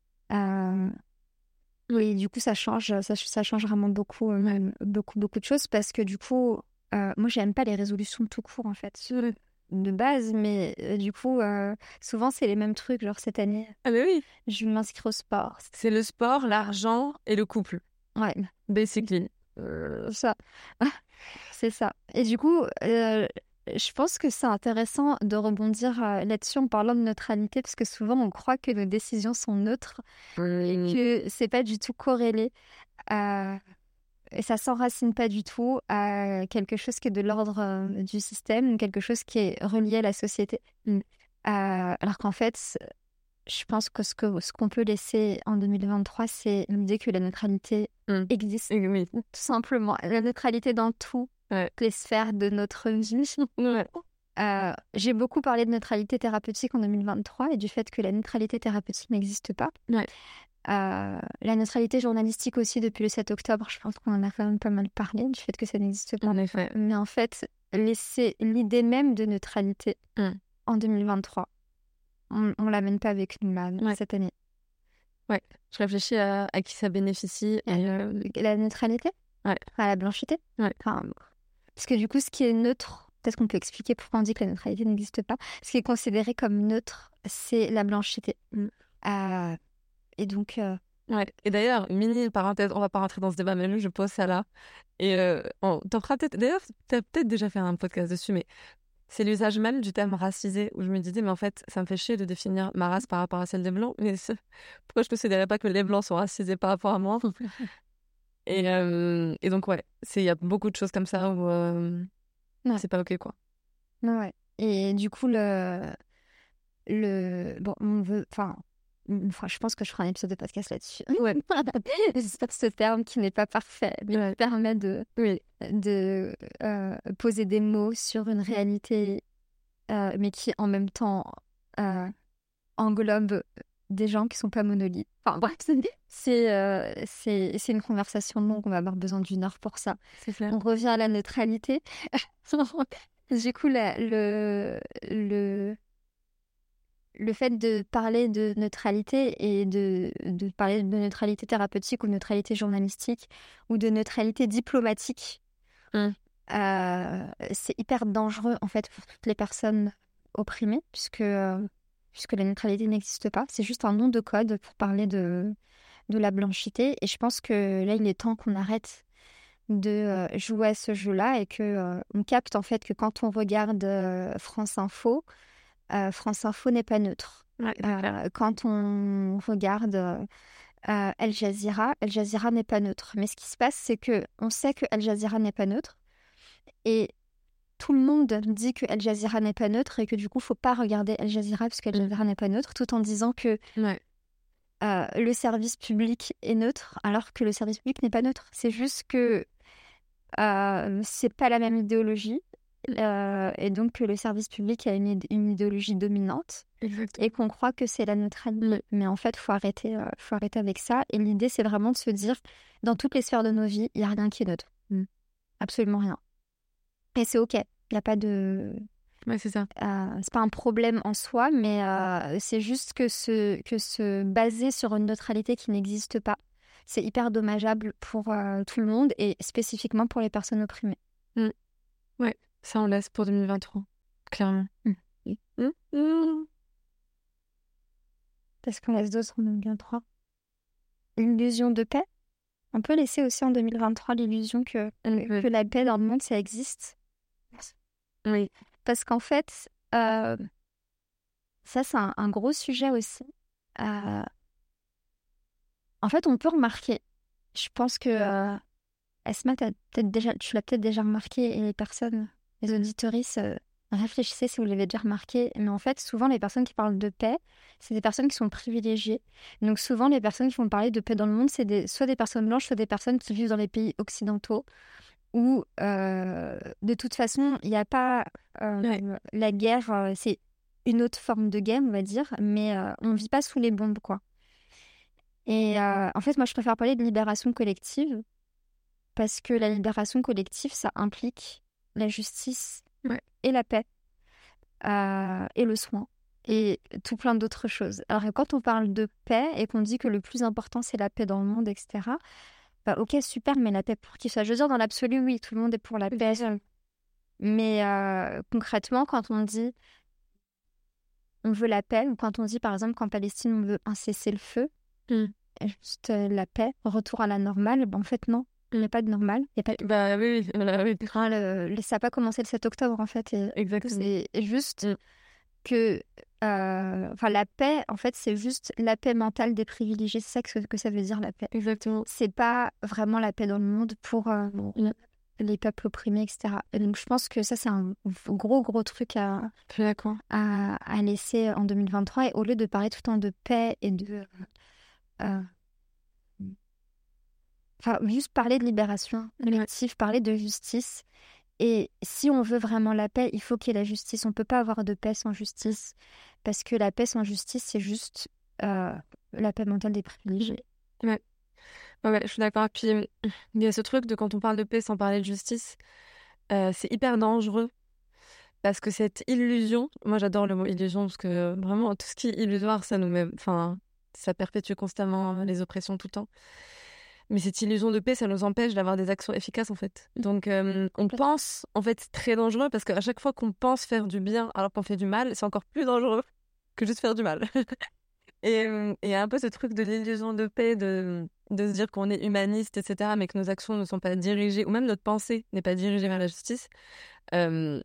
Et du coup, ça change vraiment beaucoup, beaucoup de choses parce que du coup, moi, j'aime pas les résolutions tout court, en fait, de base, mais du coup, souvent, c'est les mêmes trucs. Genre, cette année,
Ah mais oui,
je vais m'inscrire au sport.
c'est le sport, l'argent et le couple.
Ouais.
Basically.
Ça. C'est ça. Et du coup, je pense que c'est intéressant de rebondir là-dessus en parlant de neutralité parce que souvent, on croit que nos décisions sont neutres et que c'est pas du tout corrélé. Et ça s'enracine pas du tout à quelque chose qui est de l'ordre du système, quelque chose qui est relié à la société. Alors qu'en fait, je pense que ce qu'on peut laisser en 2023, c'est l'idée que la neutralité existe.
Oui.
Tout simplement. La neutralité dans toutes les sphères de notre vie. J'ai beaucoup parlé de neutralité thérapeutique en 2023 et du fait que la neutralité thérapeutique n'existe pas. La neutralité journalistique aussi depuis le 7 octobre, je pense qu'on en a quand même pas mal parlé du fait que ça n'existe pas.
En effet.
Mais en fait, laisser l'idée même de neutralité en 2023, on l'amène pas avec nous là, cette année.
Ouais, je réfléchis à qui ça bénéficie.
La neutralité, à la blanchité. Enfin, parce que du coup, ce qui est neutre, peut-être qu'on peut expliquer pourquoi on dit que la neutralité n'existe pas. Ce qui est considéré comme neutre, c'est la blanchité. Et donc...
Et d'ailleurs, mini parenthèse, on va pas rentrer dans ce débat, mais je pose ça là. Et t'en feras peut-être... D'ailleurs, t'as peut-être déjà fait un podcast dessus, mais c'est l'usage même du terme racisé, où je me disais, mais en fait, ça me fait chier de définir ma race par rapport à celle des Blancs. Mais pourquoi je ne considérais pas que les Blancs sont racisés par rapport à moi? Et donc, il y a beaucoup de choses comme ça où c'est pas OK, quoi.
Ouais. Et du coup, bon, on veut... Enfin, je pense que je ferai un épisode de podcast là-dessus. C'est ce terme qui n'est pas parfait, mais qui permet de poser des mots sur une réalité, mais qui en même temps englobe des gens qui sont pas monolithes. Enfin bref, c'est une conversation longue, on va avoir besoin d'une heure pour ça.
C'est clair.
On revient à la neutralité. Du coup, le fait de parler de neutralité et de parler de neutralité thérapeutique ou neutralité journalistique ou de neutralité diplomatique, c'est hyper dangereux en fait pour toutes les personnes opprimées puisque la neutralité n'existe pas. C'est juste un nom de code pour parler de la blanchité. Et je pense que là, il est temps qu'on arrête de jouer à ce jeu-là et qu'on capte en fait que quand on regarde France Info n'est pas neutre. Quand on regarde Al Jazeera n'est pas neutre. Mais ce qui se passe, c'est que on sait que Al Jazeera n'est pas neutre et tout le monde dit que Al Jazeera n'est pas neutre et que du coup, faut pas regarder Al Jazeera parce qu'Al Jazeera n'est pas neutre, tout en disant que le service public est neutre alors que le service public n'est pas neutre. C'est juste que c'est pas la même idéologie. Et donc que le service public a une idéologie dominante. Exactement. Et qu'on croit que c'est la neutralité. Mais en fait, faut arrêter avec ça. Et l'idée, c'est vraiment de se dire, dans toutes les sphères de nos vies, il n'y a rien qui est neutre. Absolument rien. Et c'est OK. Il n'y a pas de...
Ouais, c'est ça.
c'est pas un problème en soi, mais c'est juste que se baser sur une neutralité qui n'existe pas, c'est hyper dommageable pour tout le monde et spécifiquement pour les personnes opprimées.
Ouais, ça on laisse pour 2023, clairement.
Parce qu'on laisse d'autres en 2023. L'illusion de paix. On peut laisser aussi en 2023 l'illusion que la paix dans le monde, ça existe.
Oui.
Parce qu'en fait, ça c'est un gros sujet aussi. En fait, on peut remarquer. Je pense que Esma, tu l'as peut-être déjà remarqué, et les personnes, les auditoristes, réfléchissez si vous l'avez déjà remarqué. Mais en fait, souvent, les personnes qui parlent de paix, c'est des personnes qui sont privilégiées. Donc souvent, les personnes qui vont parler de paix dans le monde, c'est soit des personnes blanches, soit des personnes qui vivent dans les pays occidentaux, où de toute façon, il n'y a pas la guerre, c'est une autre forme de guerre, on va dire, mais on ne vit pas sous les bombes, quoi. Et en fait, moi, je préfère parler de libération collective, parce que la libération collective, ça implique la justice et la paix, et le soin, et tout plein d'autres choses. Alors quand on parle de paix et qu'on dit que le plus important, c'est la paix dans le monde, etc., bah, ok, super, mais la paix pour qui ça? Je veux dire, dans l'absolu, oui, tout le monde est pour la paix. Mais concrètement, quand on dit on veut la paix, ou quand on dit, par exemple, qu'en Palestine, on veut un cessez-le-feu, juste la paix, retour à la normale, ben, en fait, non. Il n'y a pas de normal. Il y a pas...
Bah oui.
Ça n'a pas commencé le 7 octobre, en fait.
Exactement.
C'est juste que la paix, en fait, c'est juste la paix mentale des privilégiés. C'est ça que ça veut dire, la paix.
Exactement.
C'est pas vraiment la paix dans le monde pour les peuples opprimés, etc. Et donc, je pense que ça, c'est un gros truc à laisser en 2023. Et au lieu de parler tout le temps de paix et de... juste parler de libération collective, parler de justice. Et si on veut vraiment la paix, il faut qu'il y ait la justice. On ne peut pas avoir de paix sans justice. Parce que la paix sans justice, c'est juste la paix mentale des privilégiés.
Ouais, je suis d'accord. Puis, il y a ce truc de quand on parle de paix sans parler de justice, c'est hyper dangereux. Parce que cette illusion, moi j'adore le mot illusion, parce que vraiment, tout ce qui est illusoire, ça nous met... Enfin, ça perpétue constamment les oppressions tout le temps. Mais cette illusion de paix, ça nous empêche d'avoir des actions efficaces, en fait. Donc, on pense, en fait, c'est très dangereux, parce qu'à chaque fois qu'on pense faire du bien alors qu'on fait du mal, c'est encore plus dangereux que juste faire du mal. Et il y a un peu ce truc de l'illusion de paix, de se dire qu'on est humaniste, etc., mais que nos actions ne sont pas dirigées, ou même notre pensée n'est pas dirigée vers la justice. On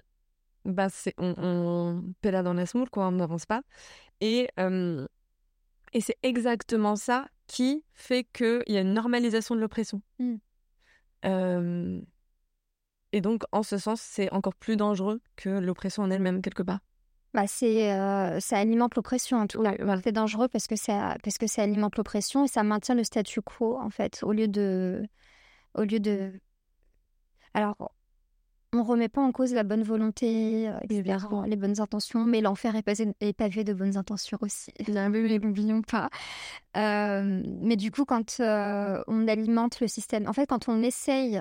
pèle dans la semoule, quoi, on n'avance pas. Et c'est exactement ça qui fait qu'il y a une normalisation de l'oppression. Et donc, en ce sens, c'est encore plus dangereux que l'oppression en elle-même, quelque part.
Ça alimente l'oppression, en tout cas. Voilà. C'est dangereux parce que ça alimente l'oppression et ça maintient le statu quo, en fait, au lieu de... Alors, on ne remet pas en cause la bonne volonté, etc., les bonnes intentions, mais l'enfer est pavé de bonnes intentions aussi. N'oublions pas. Mais du coup, quand on alimente le système... En fait, quand on essaye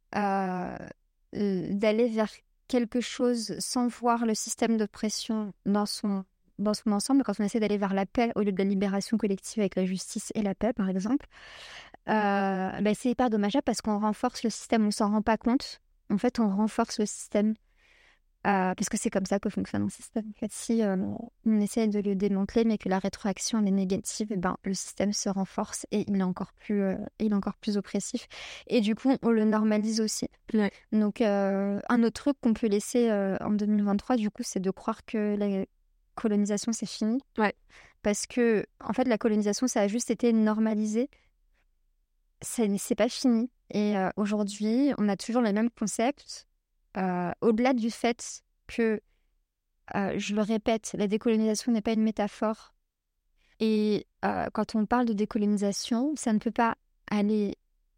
d'aller vers quelque chose sans voir le système d'oppression dans son ensemble, quand on essaie d'aller vers la paix au lieu de la libération collective avec la justice et la paix, par exemple, c'est hyper dommageable parce qu'on renforce le système, on ne s'en rend pas compte. En fait, on renforce le système parce que c'est comme ça que fonctionne un système. En fait, si on essaie de le démanteler, mais que la rétroaction est négative, le système se renforce et il est encore plus oppressif. Et du coup, on le normalise aussi.
Ouais.
Donc, un autre truc qu'on peut laisser en 2023, du coup, c'est de croire que la colonisation, c'est fini.
Ouais.
Parce que, en fait, la colonisation, ça a juste été normalisé. C'est pas fini. Et aujourd'hui, on a toujours les mêmes concepts. Au-delà du fait que, je le répète, la décolonisation n'est pas une métaphore. Et quand on parle de décolonisation, ça ne peut pas aller...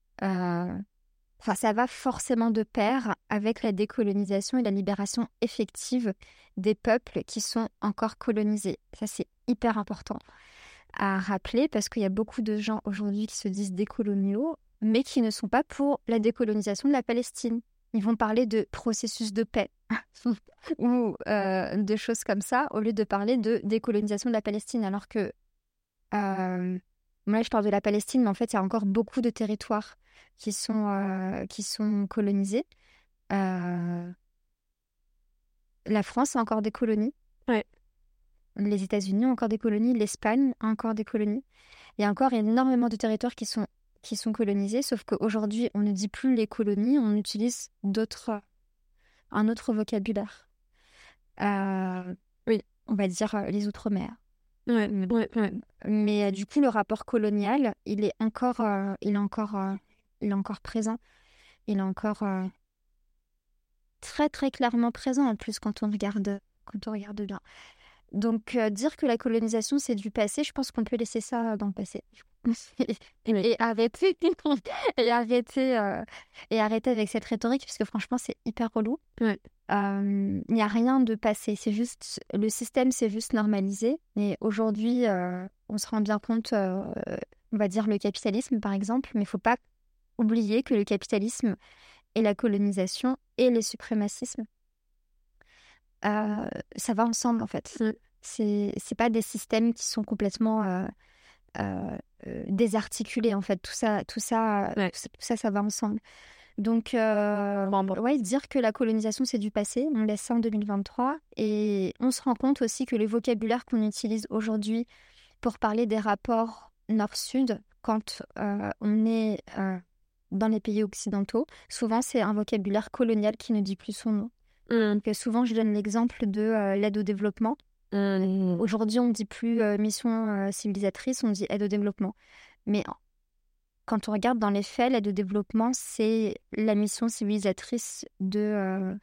ça va forcément de pair avec la décolonisation et la libération effective des peuples qui sont encore colonisés. Ça, c'est hyper important à rappeler parce qu'il y a beaucoup de gens aujourd'hui qui se disent décoloniaux, mais qui ne sont pas pour la décolonisation de la Palestine. ils vont parler de processus de paix ou de choses comme ça, au lieu de parler de décolonisation de la Palestine. Alors que, moi, je parle de la Palestine, mais en fait, il y a encore beaucoup de territoires qui sont colonisés. La France a encore des colonies.
Ouais.
Les États-Unis ont encore des colonies. L'Espagne a encore des colonies. Il y a encore énormément de territoires qui sont colonisés, sauf qu'aujourd'hui, on ne dit plus les colonies, on utilise un autre vocabulaire.
Oui.
On va dire les Outre-mer.
Ouais.
Mais du coup, le rapport colonial, il est encore présent. Il est encore très, très clairement présent, en plus, quand on regarde bien. Donc, dire que la colonisation, c'est du passé, je pense qu'on peut laisser ça dans le passé. et arrêter avec cette rhétorique, parce que franchement, c'est hyper relou.
Ouais.
Il n'y a rien de passé, c'est juste le système s'est juste normalisé. Et aujourd'hui, on se rend bien compte, on va dire le capitalisme par exemple, mais il ne faut pas oublier que le capitalisme et la colonisation et les suprémacismes, ça va ensemble en fait. C'est pas des systèmes qui sont complètement désarticulés en fait. Tout ça va ensemble. Donc, ouais, dire que la colonisation, c'est du passé, on laisse ça en 2023. Et on se rend compte aussi que le vocabulaire qu'on utilise aujourd'hui pour parler des rapports nord-sud, quand on est dans les pays occidentaux, souvent, c'est un vocabulaire colonial qui ne dit plus son nom. Donc, souvent, je donne l'exemple de l'aide au développement. Aujourd'hui, on ne dit plus mission civilisatrice, on dit aide au développement. Mais quand on regarde dans les faits, l'aide au développement, c'est la mission civilisatrice de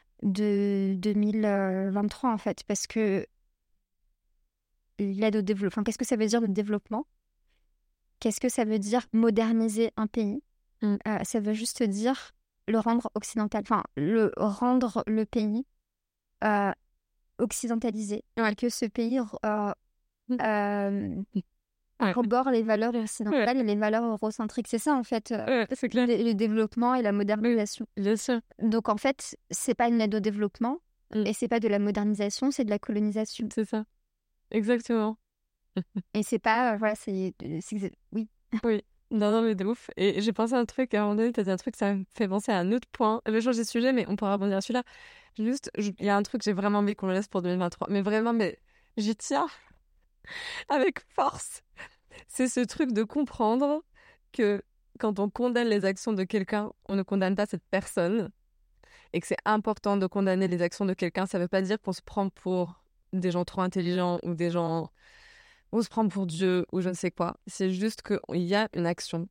2023, en fait. Parce que l'aide au développement, qu'est-ce que ça veut dire le développement? Qu'est-ce que ça veut dire moderniser un pays? Ça veut juste dire le rendre occidental, enfin, rendre le pays occidentalisé. Que ce pays rebord les valeurs occidentales et les valeurs eurocentriques. C'est ça, en fait,
c'est clair.
le développement et la modernisation.
Bien sûr.
Donc, en fait, c'est pas une aide au développement et c'est pas de la modernisation, c'est de la colonisation.
C'est ça. Exactement.
Et c'est pas... voilà, oui.
Oui. Non, mais de ouf. Et j'ai pensé à un truc, à un moment donné, t'as dit un truc, ça me fait penser à un autre point. Je vais changer de sujet, mais on pourra rebondir à celui-là. Juste, il y a un truc, j'ai vraiment envie qu'on le laisse pour 2023. Mais vraiment, j'y tiens avec force. C'est ce truc de comprendre que quand on condamne les actions de quelqu'un, on ne condamne pas cette personne. Et que c'est important de condamner les actions de quelqu'un. Ça ne veut pas dire qu'on se prend pour des gens trop intelligents ou des gens... On se prend pour Dieu ou je ne sais quoi. C'est juste qu'il y a une action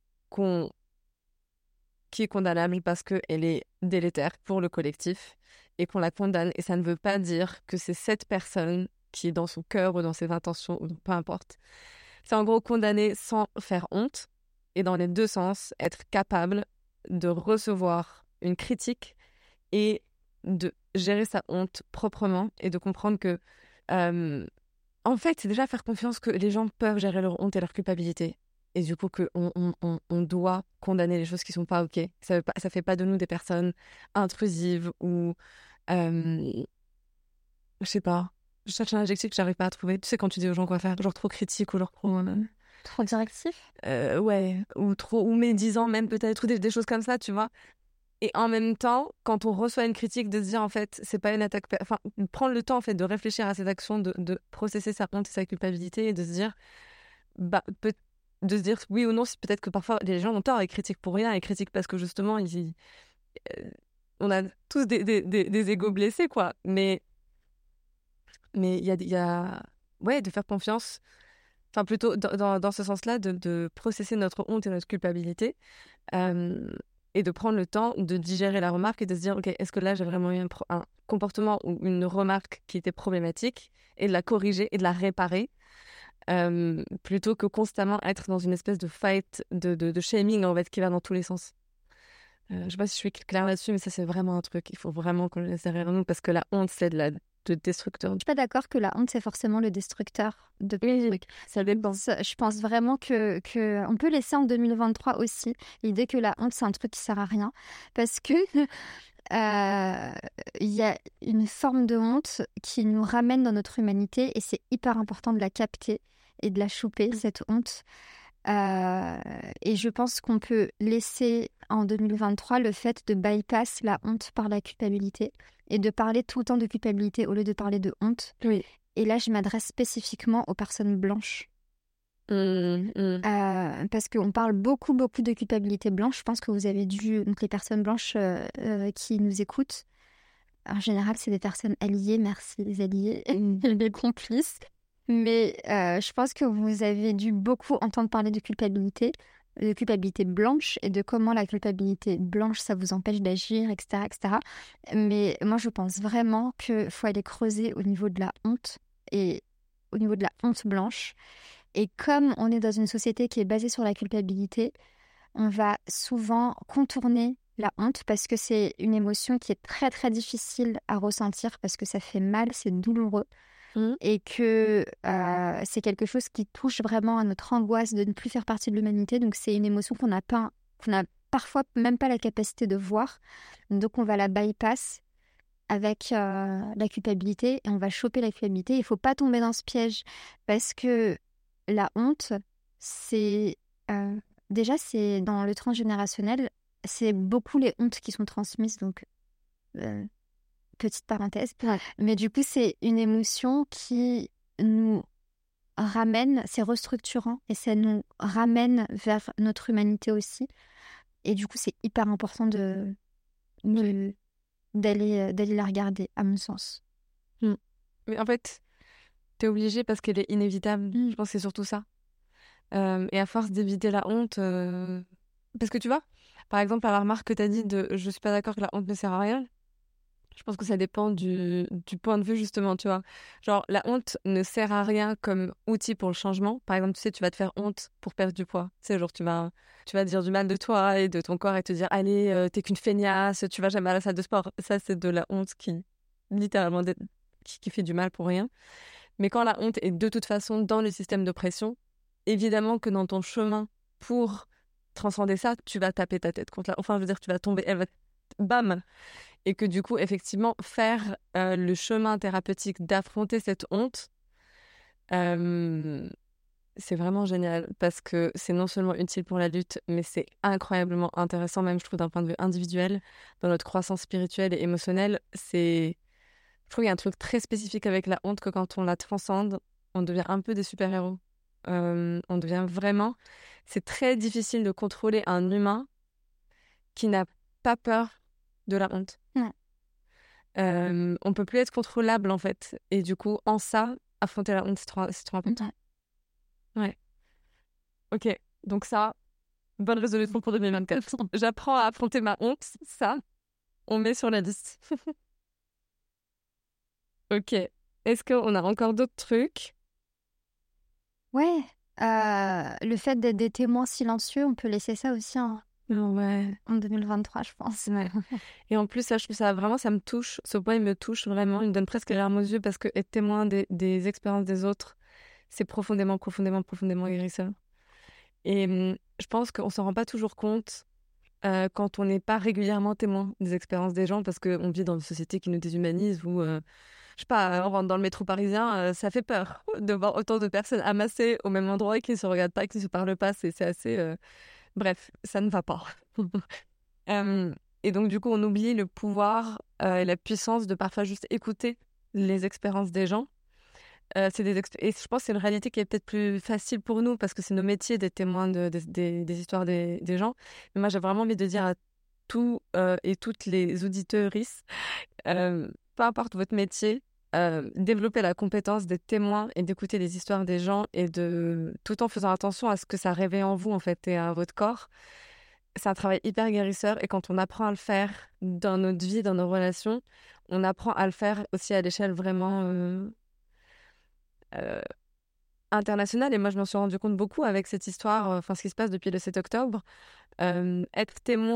qui est condamnable parce qu'elle est délétère pour le collectif et qu'on la condamne. Et ça ne veut pas dire que c'est cette personne qui est dans son cœur ou dans ses intentions, ou peu importe. C'est en gros condamner sans faire honte et dans les deux sens, être capable de recevoir une critique et de gérer sa honte proprement et de comprendre que... en fait, c'est déjà faire confiance que les gens peuvent gérer leur honte et leur culpabilité. Et du coup, on doit condamner les choses qui sont pas OK. Ça fait pas de nous des personnes intrusives ou... je sais pas. Je cherche un adjectif que j'arrive pas à trouver. Tu sais, quand tu dis aux gens quoi faire, genre trop critique ou genre trop...
Trop directif?
Ouais, ou médisant même peut-être, ou des choses comme ça, tu vois. Et en même temps, quand on reçoit une critique, de se dire en fait, c'est pas une attaque... Enfin, prendre le temps en fait de réfléchir à cette action, de processer sa honte et sa culpabilité et de se dire... de se dire oui ou non, c'est peut-être que parfois les gens ont tort et critiquent pour rien et critiquent parce que justement, on a tous des égos blessés, quoi. Mais il y a... Ouais, de faire confiance... Enfin, plutôt dans ce sens-là, de processer notre honte et notre culpabilité et de prendre le temps de digérer la remarque et de se dire, OK, est-ce que là, j'ai vraiment eu un comportement ou une remarque qui était problématique et de la corriger et de la réparer plutôt que constamment être dans une espèce de fight, de shaming, en fait, qui va dans tous les sens. Je sais pas si je suis claire là-dessus, mais ça, c'est vraiment un truc. Il faut vraiment qu'on le laisse derrière nous parce que la honte, c'est de la de destructeur.
Je suis pas d'accord que la honte, c'est forcément le destructeur de trucs.
Ça dépend.
Je pense vraiment que on peut laisser en 2023 aussi l'idée que la honte, c'est un truc qui sert à rien. Parce que il y a une forme de honte qui nous ramène dans notre humanité et c'est hyper important de la capter et de la choper, cette honte. Et je pense qu'on peut laisser en 2023 le fait de bypass la honte par la culpabilité et de parler tout le temps de culpabilité au lieu de parler de honte.
Oui.
Et là, je m'adresse spécifiquement aux personnes blanches. Parce qu'on parle beaucoup de culpabilité blanche. Je pense que vous avez dû... Donc les personnes blanches qui nous écoutent, en général, c'est des personnes alliées. Merci les alliés, les complices. Mais je pense que vous avez dû beaucoup entendre parler de culpabilité blanche et de comment la culpabilité blanche, ça vous empêche d'agir, etc., etc. Mais moi, je pense vraiment qu'il faut aller creuser au niveau de la honte et au niveau de la honte blanche. Et comme on est dans une société qui est basée sur la culpabilité, on va souvent contourner la honte parce que c'est une émotion qui est très très difficile à ressentir parce que ça fait mal, c'est douloureux. Et que c'est quelque chose qui touche vraiment à notre angoisse de ne plus faire partie de l'humanité. Donc c'est une émotion qu'on n'a parfois même pas la capacité de voir. Donc on va la bypass avec la culpabilité et on va choper la culpabilité. Il ne faut pas tomber dans ce piège parce que la honte, c'est déjà c'est dans le transgénérationnel, c'est beaucoup les hontes qui sont transmises. Donc petite parenthèse. Ouais. Mais du coup, c'est une émotion qui nous ramène, c'est restructurant et ça nous ramène vers notre humanité aussi. Et du coup, c'est hyper important d'aller la regarder, à mon sens.
Mais en fait, t'es obligée parce qu'elle est inévitable. Je pense que c'est surtout ça. Et à force d'éviter la honte... Parce que tu vois, par exemple, à la remarque que t'as dit de « je suis pas d'accord que la honte ne sert à rien », je pense que ça dépend du point de vue, justement, tu vois. Genre, la honte ne sert à rien comme outil pour le changement. Par exemple, tu sais, tu vas te faire honte pour perdre du poids. Tu sais, genre, tu vas dire du mal de toi et de ton corps et te dire, allez, t'es qu'une feignasse, tu vas jamais à la salle de sport. Ça, c'est de la honte qui, littéralement, qui fait du mal pour rien. Mais quand la honte est de toute façon dans le système d'oppression, évidemment que dans ton chemin pour transcender ça, tu vas taper ta tête contre la... Enfin, je veux dire, tu vas tomber, elle va... Bam! Et que du coup, effectivement, faire le chemin thérapeutique d'affronter cette honte, c'est vraiment génial parce que c'est non seulement utile pour la lutte, mais c'est incroyablement intéressant, même je trouve d'un point de vue individuel, dans notre croissance spirituelle et émotionnelle. Je trouve qu'il y a un truc très spécifique avec la honte que quand on la transcende, on devient un peu des super-héros. On devient vraiment... C'est très difficile de contrôler un humain qui n'a pas peur de la honte.
Ouais.
On peut plus être contrôlable en fait et du coup en ça affronter la honte c'est trop important. Ouais. Ok, donc ça, bonne résolution pour 2024. J'apprends à affronter ma honte, ça on met sur la liste. Ok, est-ce qu'on a encore d'autres trucs?
Ouais, le fait d'être des témoins silencieux, on peut laisser ça aussi
Ouais.
En 2023, je pense.
Ouais. Et en plus, ça, je trouve ça vraiment, ça me touche. Ce point, il me touche vraiment. Il me donne presque les larmes aux yeux parce que être témoin des expériences des autres, c'est profondément guérisseur. Et je pense qu'on s'en rend pas toujours compte quand on n'est pas régulièrement témoin des expériences des gens parce qu'on vit dans une société qui nous déshumanise où, je sais pas, on rentre dans le métro parisien, ça fait peur de voir autant de personnes amassées au même endroit et qui ne se regardent pas, qui ne se parlent pas. C'est assez... Bref, ça ne va pas. Et donc, du coup, on oublie le pouvoir et la puissance de parfois juste écouter les expériences des gens. Et je pense que c'est une réalité qui est peut-être plus facile pour nous parce que c'est nos métiers d'être témoins des histoires des gens. Mais moi, j'ai vraiment envie de dire à tous et toutes les auditeuristes, peu importe votre métier, développer la compétence d'être témoin et d'écouter les histoires des gens et tout en faisant attention à ce que ça réveille en vous en fait et à votre corps. C'est un travail hyper guérisseur et quand on apprend à le faire dans notre vie, dans nos relations, on apprend à le faire aussi à l'échelle vraiment internationale. Et moi, je m'en suis rendu compte beaucoup avec cette histoire, ce qui se passe depuis le 7 octobre. Être témoin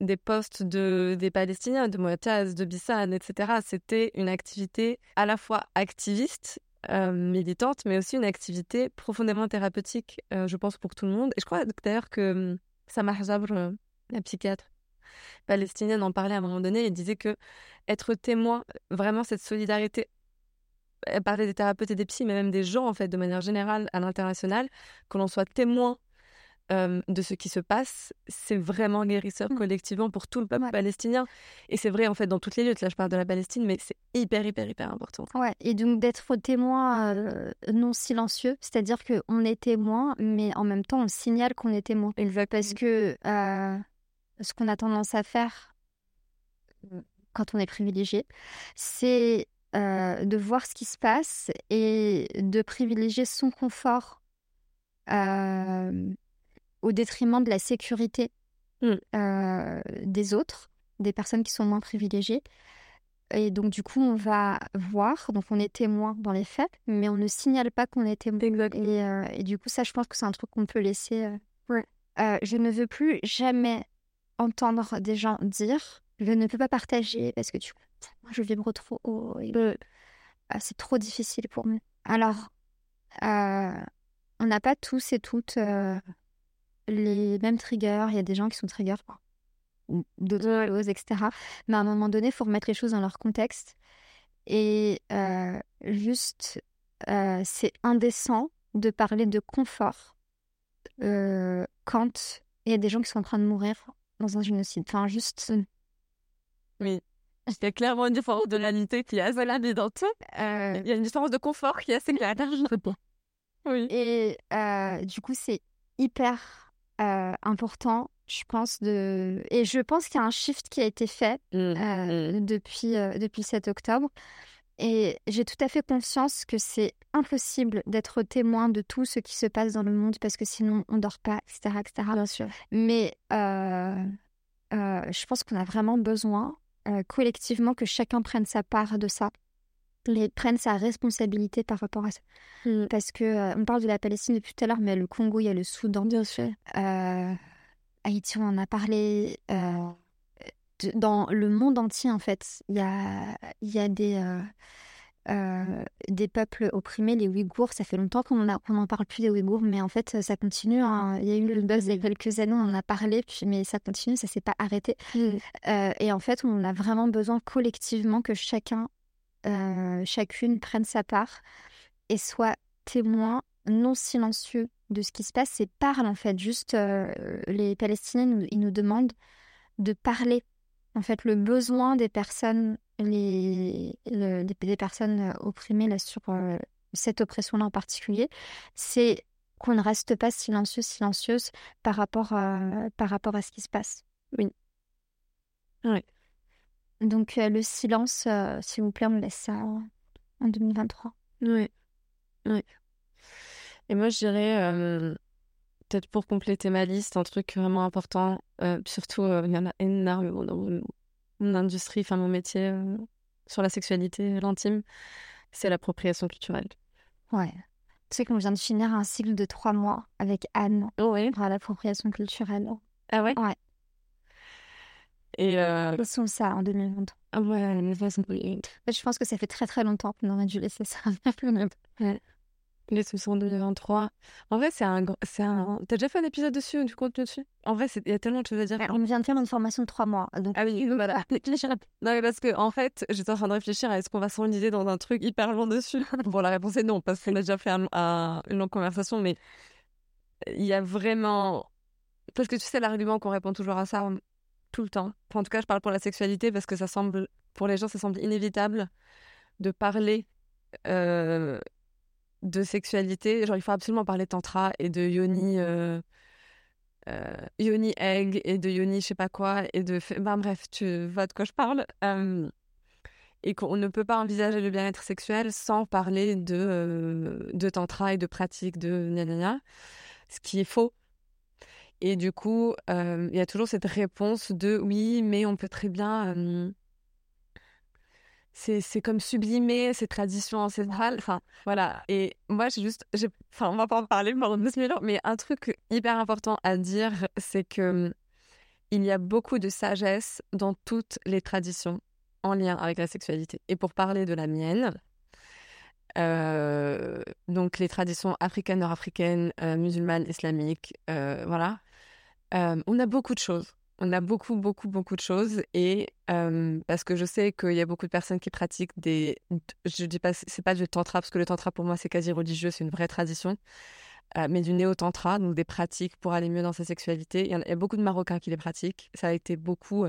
des posts des Palestiniens, de Mouattaz, de Bissane, etc. C'était une activité à la fois activiste, militante, mais aussi une activité profondément thérapeutique, je pense, pour tout le monde. Et je crois d'ailleurs que Samah Jabr, la psychiatre palestinienne, en parlait à un moment donné et disait que être témoin, vraiment cette solidarité, elle parlait des thérapeutes et des psys, mais même des gens, en fait, de manière générale, à l'international, que l'on soit témoin de ce qui se passe, c'est vraiment guérisseur collectivement pour tout le peuple palestinien. Et c'est vrai, en fait, dans toutes les luttes. Là, je parle de la Palestine, mais c'est hyper, hyper, hyper important.
Ouais, et donc d'être témoin non silencieux, c'est-à-dire qu'on est témoin, mais en même temps, on signale qu'on est témoin.
Exactement.
Parce que ce qu'on a tendance à faire quand on est privilégié, c'est de voir ce qui se passe et de privilégier son confort au détriment de la sécurité des autres, des personnes qui sont moins privilégiées. Et donc, du coup, on va voir, donc on est témoin dans les faits, mais on ne signale pas qu'on est témoin. Et du coup, ça, je pense que c'est un truc qu'on peut laisser. Je ne veux plus jamais entendre des gens dire « je ne peux pas partager parce que moi, je vibre trop haut et c'est trop difficile pour moi ». Alors, on n'a pas tous et toutes les mêmes triggers. Il y a des gens qui sont triggers par d'autres choses, etc. Mais à un moment donné, il faut remettre les choses dans leur contexte. Et c'est indécent de parler de confort quand il y a des gens qui sont en train de mourir dans un génocide. Enfin, juste...
Oui. Il y a clairement une différence de réalité qui est assez évidente. Il y a une différence de confort qui est assez claire. Oui.
Et du coup, c'est hyper important, je pense. Et je pense qu'il y a un shift qui a été fait depuis le 7 octobre. Et j'ai tout à fait conscience que c'est impossible d'être témoin de tout ce qui se passe dans le monde parce que sinon on ne dort pas, etc., etc.
Bien sûr.
Mais je pense qu'on a vraiment besoin collectivement que chacun prenne sa part de ça. Prenne sa responsabilité par rapport à ça. Parce que on parle de la Palestine depuis tout à l'heure, mais le Congo, il y a le Soudan.
Bien sûr.
Haïti, on en a parlé. Dans le monde entier, en fait, il y a des peuples opprimés, les Ouïghours. Ça fait longtemps qu'on n'en parle plus des Ouïghours, mais en fait, ça continue. Hein. Il y a eu le buzz il y a quelques années, on en a parlé, mais ça continue, ça ne s'est pas arrêté. Et en fait, on a vraiment besoin collectivement que chacune prenne sa part et soit témoin non silencieux de ce qui se passe et parle, en fait. Juste, les Palestiniens, ils nous demandent de parler. En fait, le besoin des personnes, des personnes opprimées là, sur cette oppression-là en particulier, c'est qu'on ne reste pas silencieuse par rapport à ce qui se passe.
Oui. Oui.
Donc, le silence, s'il vous plaît, on me laisse ça en 2023.
Oui. Oui. Et moi, je dirais, peut-être pour compléter ma liste, un truc vraiment important, surtout, il y en a énormément dans mon industrie, enfin mon métier, sur la sexualité, l'intime, c'est l'appropriation culturelle.
Ouais. Tu sais qu'on vient de finir un cycle de 3 mois avec Anne pour l'appropriation culturelle.
Ah ouais?
Ouais.
Et
laissons ça en 2023.
Ah ouais, mais
je pense que ça fait très très longtemps qu'on aurait dû laisser ça.
Ouais. Les solutions 2023. En vrai, c'est un... T'as déjà fait un épisode dessus ou du contenu dessus? En vrai, il y a tellement de choses à dire.
On vient de faire une formation de 3 mois. Donc...
Ah oui, voilà. Non, parce que, en fait, j'étais en train de réfléchir à est-ce qu'on va s'enliser dans un truc hyper long dessus. Bon, la réponse est non, parce qu'on a déjà fait une longue conversation, mais il y a vraiment... Parce que tu sais, l'argument qu'on répond toujours à ça tout le temps. Enfin, en tout cas, je parle pour la sexualité parce que pour les gens, ça semble inévitable de parler de sexualité. Genre, il faut absolument parler de tantra et de yoni egg et de yoni je sais pas quoi et de... bref, tu vois de quoi je parle. Et qu'on ne peut pas envisager le bien-être sexuel sans parler de tantra et de pratiques de gna gna gna, ce qui est faux. Et du coup, il y a toujours cette réponse de oui, mais on peut très bien... c'est comme sublimer ces traditions ancestrales. Enfin, voilà. Et moi, on va pas en parler pendant 2 minutes, mais un truc hyper important à dire, c'est que il y a beaucoup de sagesse dans toutes les traditions en lien avec la sexualité. Et pour parler de la mienne, donc les traditions africaines, nord-africaines, musulmanes, islamiques, voilà, on a beaucoup de choses. On a beaucoup de choses. Et parce que je sais qu'il y a beaucoup de personnes qui pratiquent je dis pas, c'est pas du tantra, parce que le tantra pour moi c'est quasi religieux, c'est une vraie tradition. Mais du néo-tantra, donc des pratiques pour aller mieux dans sa sexualité. Il y a beaucoup de Marocains qui les pratiquent. Ça a été beaucoup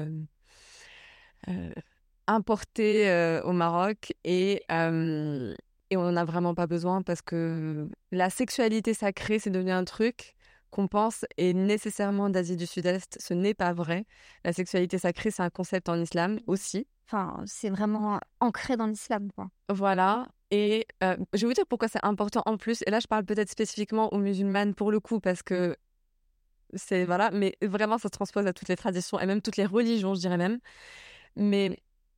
importé au Maroc et on n'en a vraiment pas besoin parce que la sexualité sacrée, c'est devenu un truc qu'on pense est nécessairement d'Asie du Sud-Est. Ce n'est pas vrai. La sexualité sacrée, c'est un concept en islam aussi.
Enfin, c'est vraiment ancré dans l'islam, quoi.
Voilà. Et je vais vous dire pourquoi c'est important en plus. Et là, je parle peut-être spécifiquement aux musulmanes pour le coup, parce que c'est... Voilà. Mais vraiment, ça se transpose à toutes les traditions et même toutes les religions, je dirais même. Mais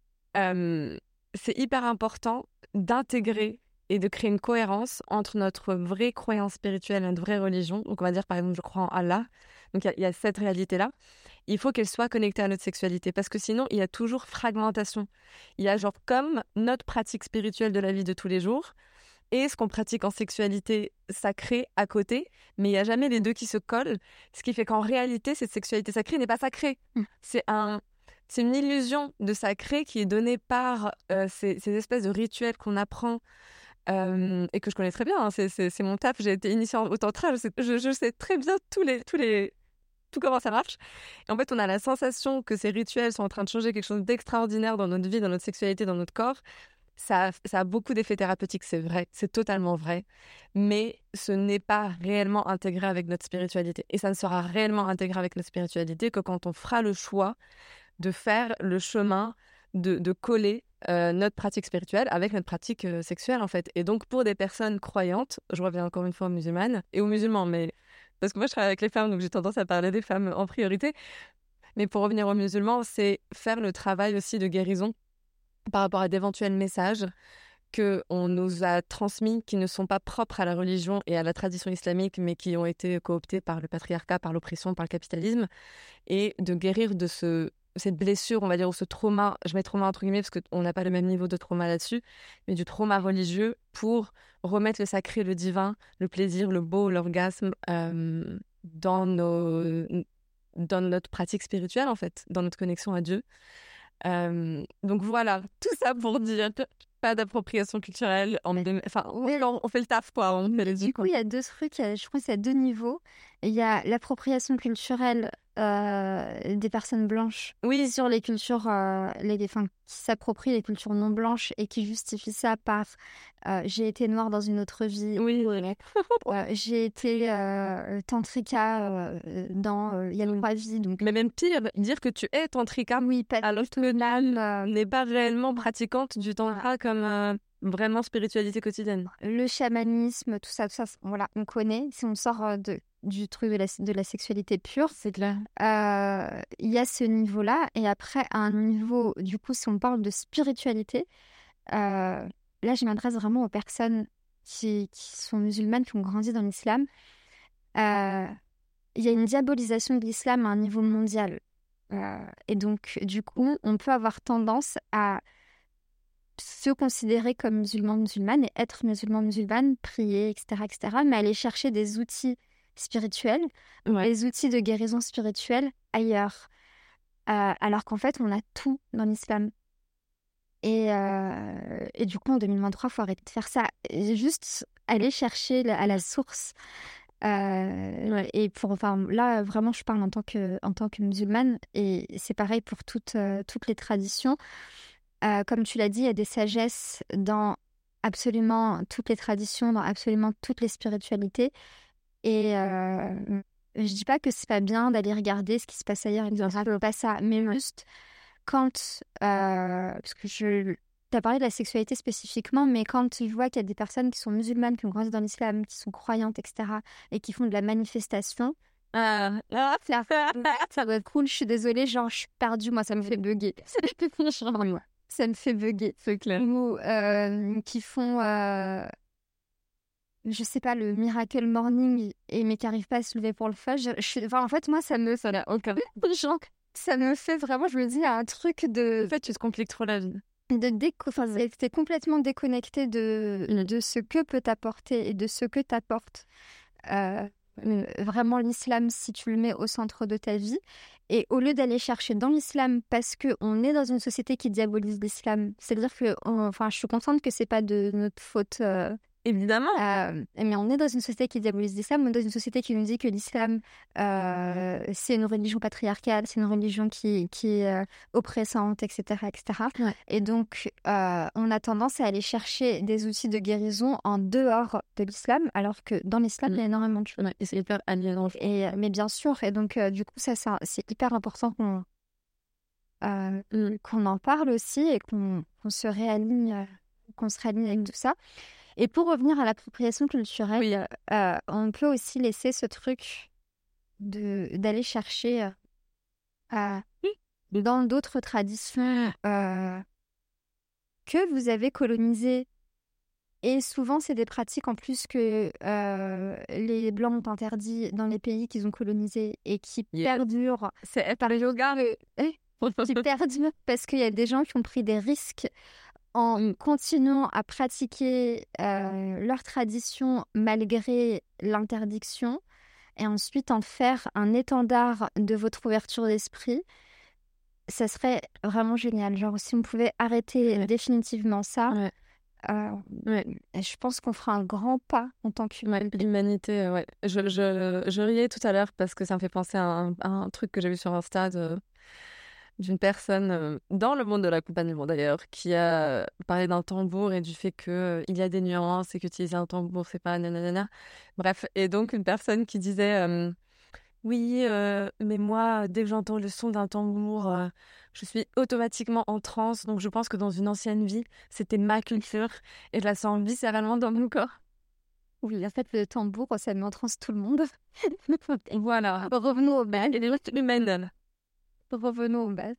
c'est hyper important d'intégrer et de créer une cohérence entre notre vraie croyance spirituelle et notre vraie religion. Donc, on va dire, par exemple, je crois en Allah. Donc, il y a cette réalité-là. Il faut qu'elle soit connectée à notre sexualité parce que sinon, il y a toujours fragmentation. Il y a genre comme notre pratique spirituelle de la vie de tous les jours et ce qu'on pratique en sexualité sacrée à côté, mais il n'y a jamais les deux qui se collent, ce qui fait qu'en réalité, cette sexualité sacrée n'est pas sacrée. C'est une illusion de sacré qui est donnée par ces espèces de rituels qu'on apprend et que je connais très bien. Hein. C'est mon taf. J'ai été initiée au tantra. Je sais très bien tout comment ça marche. Et en fait, on a la sensation que ces rituels sont en train de changer quelque chose d'extraordinaire dans notre vie, dans notre sexualité, dans notre corps. Ça a beaucoup d'effets thérapeutiques, c'est vrai. C'est totalement vrai. Mais ce n'est pas réellement intégré avec notre spiritualité. Et ça ne sera réellement intégré avec notre spiritualité que quand on fera le choix de faire le chemin, de coller notre pratique spirituelle avec notre pratique sexuelle, en fait. Et donc, pour des personnes croyantes, je reviens encore une fois aux musulmanes et aux musulmans, mais parce que moi, je travaille avec les femmes, donc j'ai tendance à parler des femmes en priorité. Mais pour revenir aux musulmans, c'est faire le travail aussi de guérison par rapport à d'éventuels messages qu'on nous a transmis qui ne sont pas propres à la religion et à la tradition islamique, mais qui ont été cooptés par le patriarcat, par l'oppression, par le capitalisme, et de guérir de cette blessure, on va dire, ou ce trauma, je mets trauma entre guillemets parce qu'on n'a pas le même niveau de trauma là-dessus, mais du trauma religieux pour remettre le sacré, le divin, le plaisir, le beau, l'orgasme dans notre pratique spirituelle, en fait, dans notre connexion à Dieu. Donc voilà, tout ça pour dire pas d'appropriation culturelle. On fait le taf, quoi.
Du coup, il y a deux trucs, je crois qu'il y a deux niveaux. Il y a l'appropriation culturelle des personnes blanches sur les cultures, qui s'approprient les cultures non blanches et qui justifient ça par j'ai été noire dans une autre vie. J'ai été tantrika dans il y a 3 vies. Donc...
Mais même pire, dire que tu es tantrika alors que l'âme n'est pas réellement pratiquante du tantra comme vraiment spiritualité quotidienne.
Le chamanisme, tout ça, voilà, on connaît. Si on sort du truc de la sexualité pure,
c'est clair.
Il y a ce niveau-là. Et après, à un niveau, du coup, si on parle de spiritualité, là, je m'adresse vraiment aux personnes qui sont musulmanes, qui ont grandi dans l'islam. Il y a une diabolisation de l'islam à un niveau mondial. Et donc, du coup, on peut avoir tendance à se considérer comme musulmane et être musulmane, prier, etc., mais aller chercher des outils spirituels, des outils de guérison spirituelle ailleurs. Alors qu'en fait, on a tout dans l'islam. Et du coup, en 2023, il faut arrêter de faire ça. Et juste aller chercher à la source. Et là, vraiment, je parle en tant que musulmane. Et c'est pareil pour toutes les traditions. Comme tu l'as dit, il y a des sagesses dans absolument toutes les traditions, dans absolument toutes les spiritualités. Et je dis pas que c'est pas bien d'aller regarder ce qui se passe ailleurs, pas ça, mais juste quand, parce que tu as parlé de la sexualité spécifiquement, mais quand tu vois qu'il y a des personnes qui sont musulmanes, qui ont grandi dans l'islam, qui sont croyantes, etc., et qui font de la manifestation, ça va être cool, je suis désolée, genre je suis perdue, moi ça me fait bugger. Ça me fait bugger.
C'est clair.
Ou qui font, je sais pas, le Miracle Morning mais qui n'arrivent pas à se lever pour le fun. En fait, moi, ça n'a aucun genre. ça me fait vraiment, je me dis, un truc de...
En fait, tu te compliques trop la vie.
Enfin, t'es complètement déconnecté de ce que peut t'apporter et de ce que t'apporte vraiment l'islam si tu le mets au centre de ta vie. Et au lieu d'aller chercher dans l'islam, parce qu'on est dans une société qui diabolise l'islam, c'est-à-dire que, enfin, je suis contente que c'est pas de notre faute.
Évidemment.
Mais on est dans une société qui diabolise l'islam, on est dans une société qui nous dit que l'islam, c'est une religion patriarcale, c'est une religion qui est oppressante, etc. etc.
Ouais.
Et donc, on a tendance à aller chercher des outils de guérison en dehors de l'islam, alors que dans l'islam, il y a énormément de choses.
Ouais, et c'est hyper aliénant.
Mais bien sûr, et donc, du coup, ça, c'est hyper important qu'on en parle aussi et qu'on se réaligne, avec tout ça. Et pour revenir à l'appropriation culturelle, on peut aussi laisser ce truc d'aller chercher dans d'autres traditions que vous avez colonisées. Et souvent, c'est des pratiques en plus que les Blancs ont interdit dans les pays qu'ils ont colonisés et qui perdurent.
C'est par le yoga.
Qui perdurent parce qu'il y a des gens qui ont pris des risques en continuant à pratiquer leur tradition malgré l'interdiction et ensuite en faire un étendard de votre ouverture d'esprit, ça serait vraiment génial. Genre, si on pouvait arrêter définitivement ça, je pense qu'on fera un grand pas en tant
l'humanité, ouais. Je riais tout à l'heure parce que ça me fait penser à un truc que j'ai vu sur Insta d'une personne dans le monde de l'accompagnement d'ailleurs, qui a parlé d'un tambour et du fait qu'il y a des nuances et qu'utiliser un tambour, c'est pas nanana. Bref, et donc une personne qui disait oui, mais moi, dès que j'entends le son d'un tambour, je suis automatiquement en transe, donc je pense que dans une ancienne vie, c'était ma culture et je la sens viscéralement dans mon corps.
Oui, en fait, le tambour, ça met en transe tout le monde.
Voilà.
Revenons aux bases.
Et les autres humaines.
Revenons aux bases.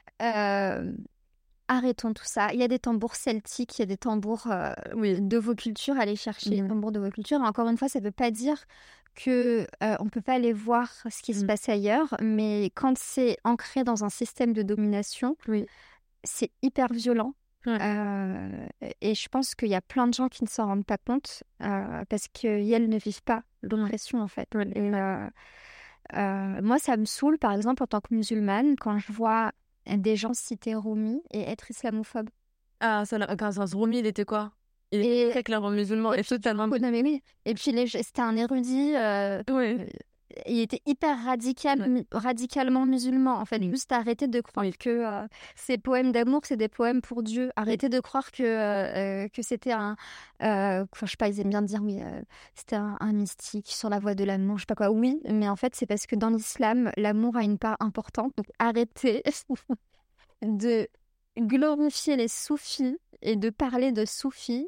Arrêtons tout ça. Il y a des tambours celtiques, il y a des tambours de vos cultures. Allez chercher les tambours de vos cultures. Et encore une fois, ça ne veut pas dire que on peut pas aller voir ce qui se passe ailleurs, mais quand c'est ancré dans un système de domination, c'est hyper violent. Et je pense qu'il y a plein de gens qui ne s'en rendent pas compte parce qu'elles ne vivent pas l'oppression en fait. Et, moi, ça me saoule, par exemple, en tant que musulmane, quand je vois des gens citer Rumi et être islamophobes.
Ah, ça, Rumi, il était quoi? Il est très clairement musulman et totalement...
Non, mais oui. Et puis, c'était un érudit. Il était hyper radicalement musulman. En fait, juste arrêtez de croire que ces poèmes d'amour, c'est des poèmes pour Dieu. Arrêtez de croire que c'était un... Enfin, je sais pas, ils aiment bien dire, oui, c'était un mystique sur la voie de l'amour, je sais pas quoi. Oui, mais en fait, c'est parce que dans l'islam, l'amour a une part importante. Donc, arrêtez de glorifier les soufis et de parler de soufis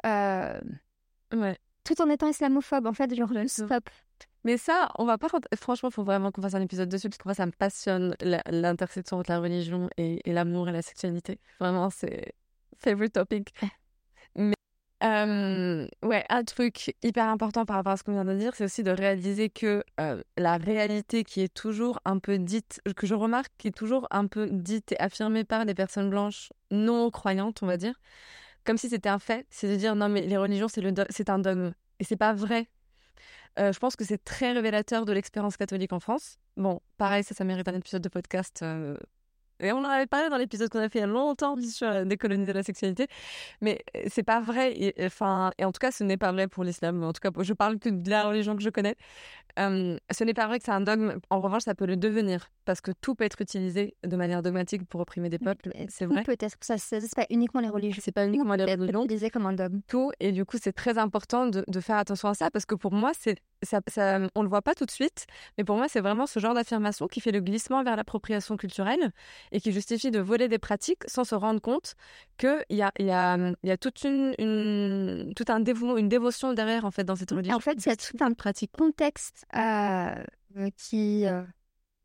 tout en étant islamophobe. En fait, genre, stop.
Mais ça, on va pas... Franchement, il faut vraiment qu'on fasse un épisode dessus, parce que moi, ça me passionne, l'intersection entre la religion et l'amour et la sexualité. Vraiment, c'est favorite topic. Mais un truc hyper important par rapport à ce qu'on vient de dire, c'est aussi de réaliser que la réalité qui est toujours un peu dite, que je remarque, qui est toujours un peu dite et affirmée par les personnes blanches non croyantes, on va dire, comme si c'était un fait, c'est de dire non mais les religions c'est un dogme. Et c'est pas vrai. Je pense que c'est très révélateur de l'expérience catholique en France. Bon, pareil, ça mérite un épisode de podcast. Et on en avait parlé dans l'épisode qu'on a fait il y a longtemps sur décoloniser la sexualité. Mais c'est pas vrai. Et en tout cas, ce n'est pas vrai pour l'islam. En tout cas, je parle que de la religion que je connais. Ce n'est pas vrai que c'est un dogme. En revanche, ça peut le devenir. Parce que tout peut être utilisé de manière dogmatique pour opprimer des peuples. C'est vrai.
Peut-être. Ça, c'est pas uniquement les religions.
C'est pas uniquement les religions.
Utilisé comme un dogme.
Tout. Et du coup, c'est très important de faire attention à ça. Parce que pour moi, on le voit pas tout de suite. Mais pour moi, c'est vraiment ce genre d'affirmation qui fait le glissement vers l'appropriation culturelle et qui justifie de voler des pratiques sans se rendre compte qu'il y a toute un dévouement, une dévotion derrière en fait dans cette religion.
En fait, il y a tout un contexte qui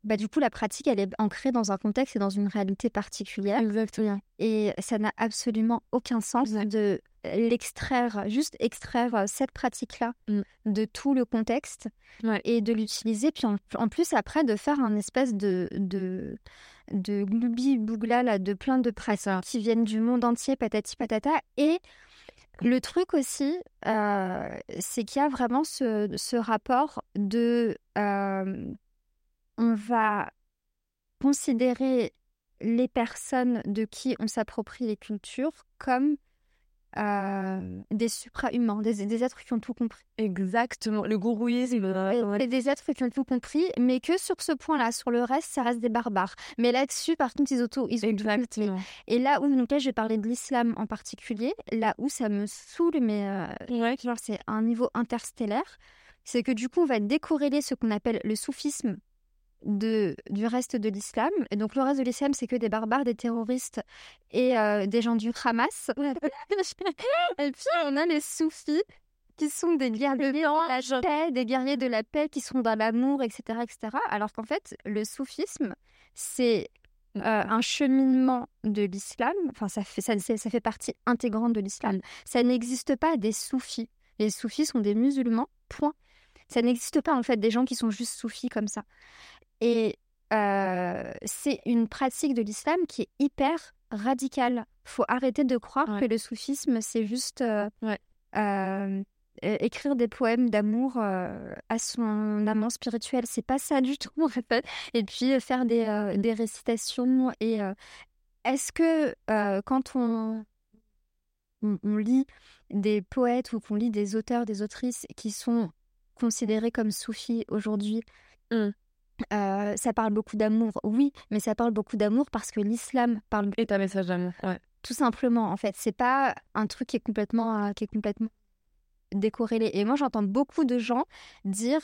du coup, la pratique, elle est ancrée dans un contexte et dans une réalité particulière.
Exactement.
Et ça n'a absolument aucun sens de juste extraire cette pratique-là de tout le contexte et de l'utiliser. Puis en plus, après, de faire un espèce de gloubi-bougla là, de plein de pratiques qui viennent du monde entier, patati patata. Et le truc aussi, c'est qu'il y a vraiment ce rapport de... on va considérer les personnes de qui on s'approprie les cultures comme des supra-humains, des êtres qui ont tout compris.
Exactement, le gourouisme.
Et des êtres qui ont tout compris, mais que sur ce point-là, sur le reste, ça reste des barbares. Mais là-dessus, par contre, ils ont tout compris. Et là où, donc là, je vais parler de l'islam en particulier, là où ça me saoule, mais genre, c'est un niveau interstellaire, c'est que du coup, on va décorréler ce qu'on appelle le soufisme du reste de l'islam. Et donc le reste de l'islam, c'est que des barbares, des terroristes et des gens du Hamas. Et puis on a les soufis qui sont des guerriers de la paix, des guerriers de la paix qui sont dans l'amour, etc., etc. Alors qu'en fait, le soufisme, c'est un cheminement de l'islam. Enfin, ça fait partie intégrante de l'islam. Ça n'existe pas des soufis. Les soufis sont des musulmans, point. Ça n'existe pas en fait des gens qui sont juste soufis comme ça. Et c'est une pratique de l'islam qui est hyper radicale. Faut arrêter de croire que le soufisme, c'est juste écrire des poèmes d'amour à son amant spirituel. C'est pas ça du tout, en fait. Et puis faire des récitations. Et est-ce que quand on lit des poètes ou qu'on lit des auteurs, des autrices qui sont considérés comme soufis aujourd'hui, ça parle beaucoup d'amour, oui, mais ça parle beaucoup d'amour parce que l'islam parle...
Et un message d'amour,
tout simplement, en fait. C'est pas un truc qui est complètement décorrélé. Et moi, j'entends beaucoup de gens dire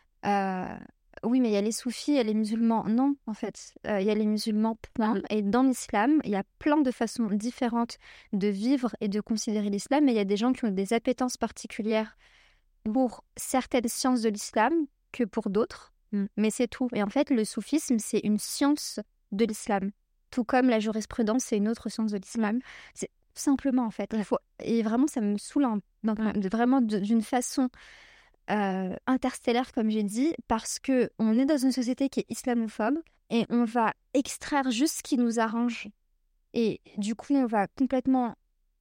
oui, mais il y a les soufis et les musulmans. Non, en fait, il y a les musulmans plein. Et dans l'islam, il y a plein de façons différentes de vivre et de considérer l'islam. Mais il y a des gens qui ont des appétences particulières pour certaines sciences de l'islam que pour d'autres. Mais c'est tout. Et en fait, le soufisme, c'est une science de l'islam. Tout comme la jurisprudence, c'est une autre science de l'islam. C'est tout simplement, en fait. Et vraiment, ça me saoule vraiment d'une façon interstellaire, comme j'ai dit, parce qu'on est dans une société qui est islamophobe et on va extraire juste ce qui nous arrange. Et du coup, on va complètement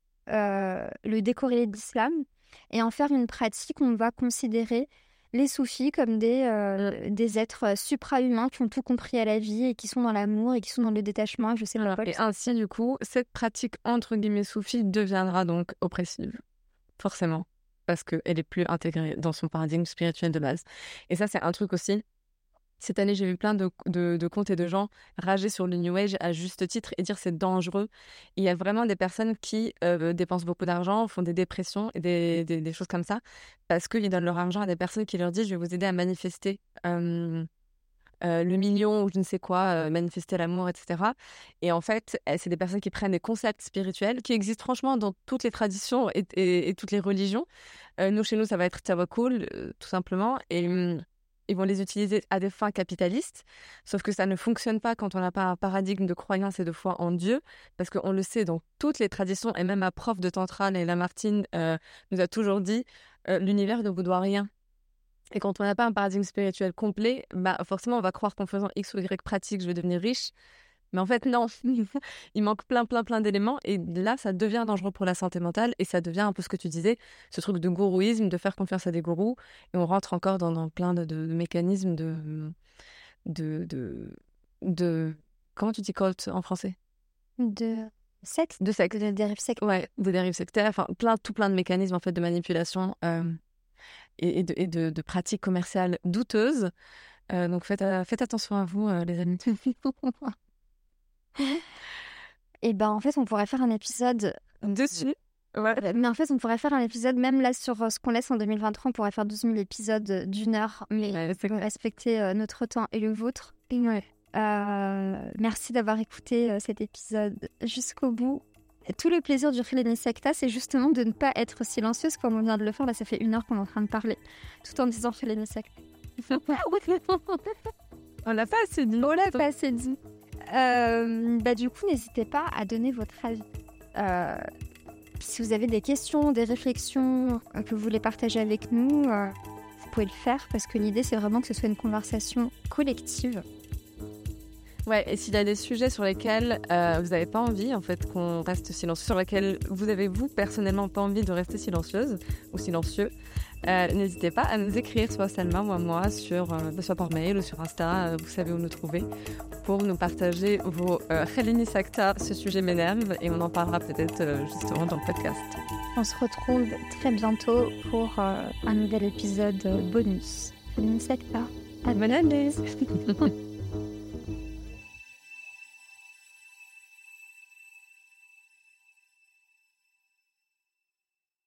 le décorréler de l'islam et en faire une pratique où on va considérer les soufis comme des êtres supra-humains qui ont tout compris à la vie et qui sont dans l'amour et qui sont dans le détachement. Je sais pas quoi.
Et ainsi, du coup, cette pratique entre guillemets soufie deviendra donc oppressive, forcément, parce qu'elle est plus intégrée dans son paradigme spirituel de base. Et ça, c'est un truc aussi. Cette année, j'ai vu plein de comptes et de gens rager sur le New Age à juste titre et dire c'est dangereux. Il y a vraiment des personnes qui dépensent beaucoup d'argent, font des dépressions et des choses comme ça, parce qu'ils donnent leur argent à des personnes qui leur disent « je vais vous aider à manifester le million » ou je ne sais quoi, manifester l'amour, etc. Et en fait, c'est des personnes qui prennent des concepts spirituels qui existent franchement dans toutes les traditions et toutes les religions. Nous, chez nous, ça va être tawakkul, tout simplement. Et... ils vont les utiliser à des fins capitalistes, sauf que ça ne fonctionne pas quand on n'a pas un paradigme de croyance et de foi en Dieu, parce qu'on le sait dans toutes les traditions, et même ma prof de Tantra, Leila Martin, nous a toujours dit l'univers ne vous doit rien. Et quand on n'a pas un paradigme spirituel complet, forcément, on va croire qu'en faisant X ou Y pratique, je vais devenir riche. Mais en fait, non. Il manque plein d'éléments. Et là, ça devient dangereux pour la santé mentale. Et ça devient un peu ce que tu disais, ce truc de gourouisme, de faire confiance à des gourous. Et on rentre encore dans plein de mécanismes de... Comment tu dis cult en français ?
De secte.
De secte.
De dérive sectaire.
Ouais, de dérive sectaire. Enfin, tout plein de mécanismes en fait, de manipulation et de pratiques commerciales douteuses. Donc, faites attention à vous, les amis.
Et en fait, on pourrait faire un épisode
dessus. Ouais.
Mais en fait, on pourrait faire un épisode, même là, sur ce qu'on laisse en 2023, on pourrait faire 12 000 épisodes d'1 heure, mais respecter notre temps et le vôtre. Merci d'avoir écouté cet épisode jusqu'au bout. Tout le plaisir du Khileni Secta, c'est justement de ne pas être silencieuse comme on vient de le faire. Là, ça fait 1 heure qu'on est en train de parler, tout en disant Khileni Secta.
On l'a pas assez dit.
On l'a pas assez dit. Du coup, n'hésitez pas à donner votre avis. Si vous avez des questions, des réflexions que vous voulez partager avec nous, vous pouvez le faire parce que l'idée, c'est vraiment que ce soit une conversation collective.
Ouais, et s'il y a des sujets sur lesquels vous n'avez pas envie en fait qu'on reste silencieux, sur lesquels vous avez personnellement pas envie de rester silencieuse ou silencieux, n'hésitez pas à nous écrire, soit Salma ou à moi, soit par mail ou sur Insta, vous savez où nous trouver, pour nous partager vos Khalini Sakta, ce sujet m'énerve, et on en parlera peut-être justement dans le podcast.
On se retrouve très bientôt pour un nouvel épisode bonus. Khalini Sakta.
Bonne année.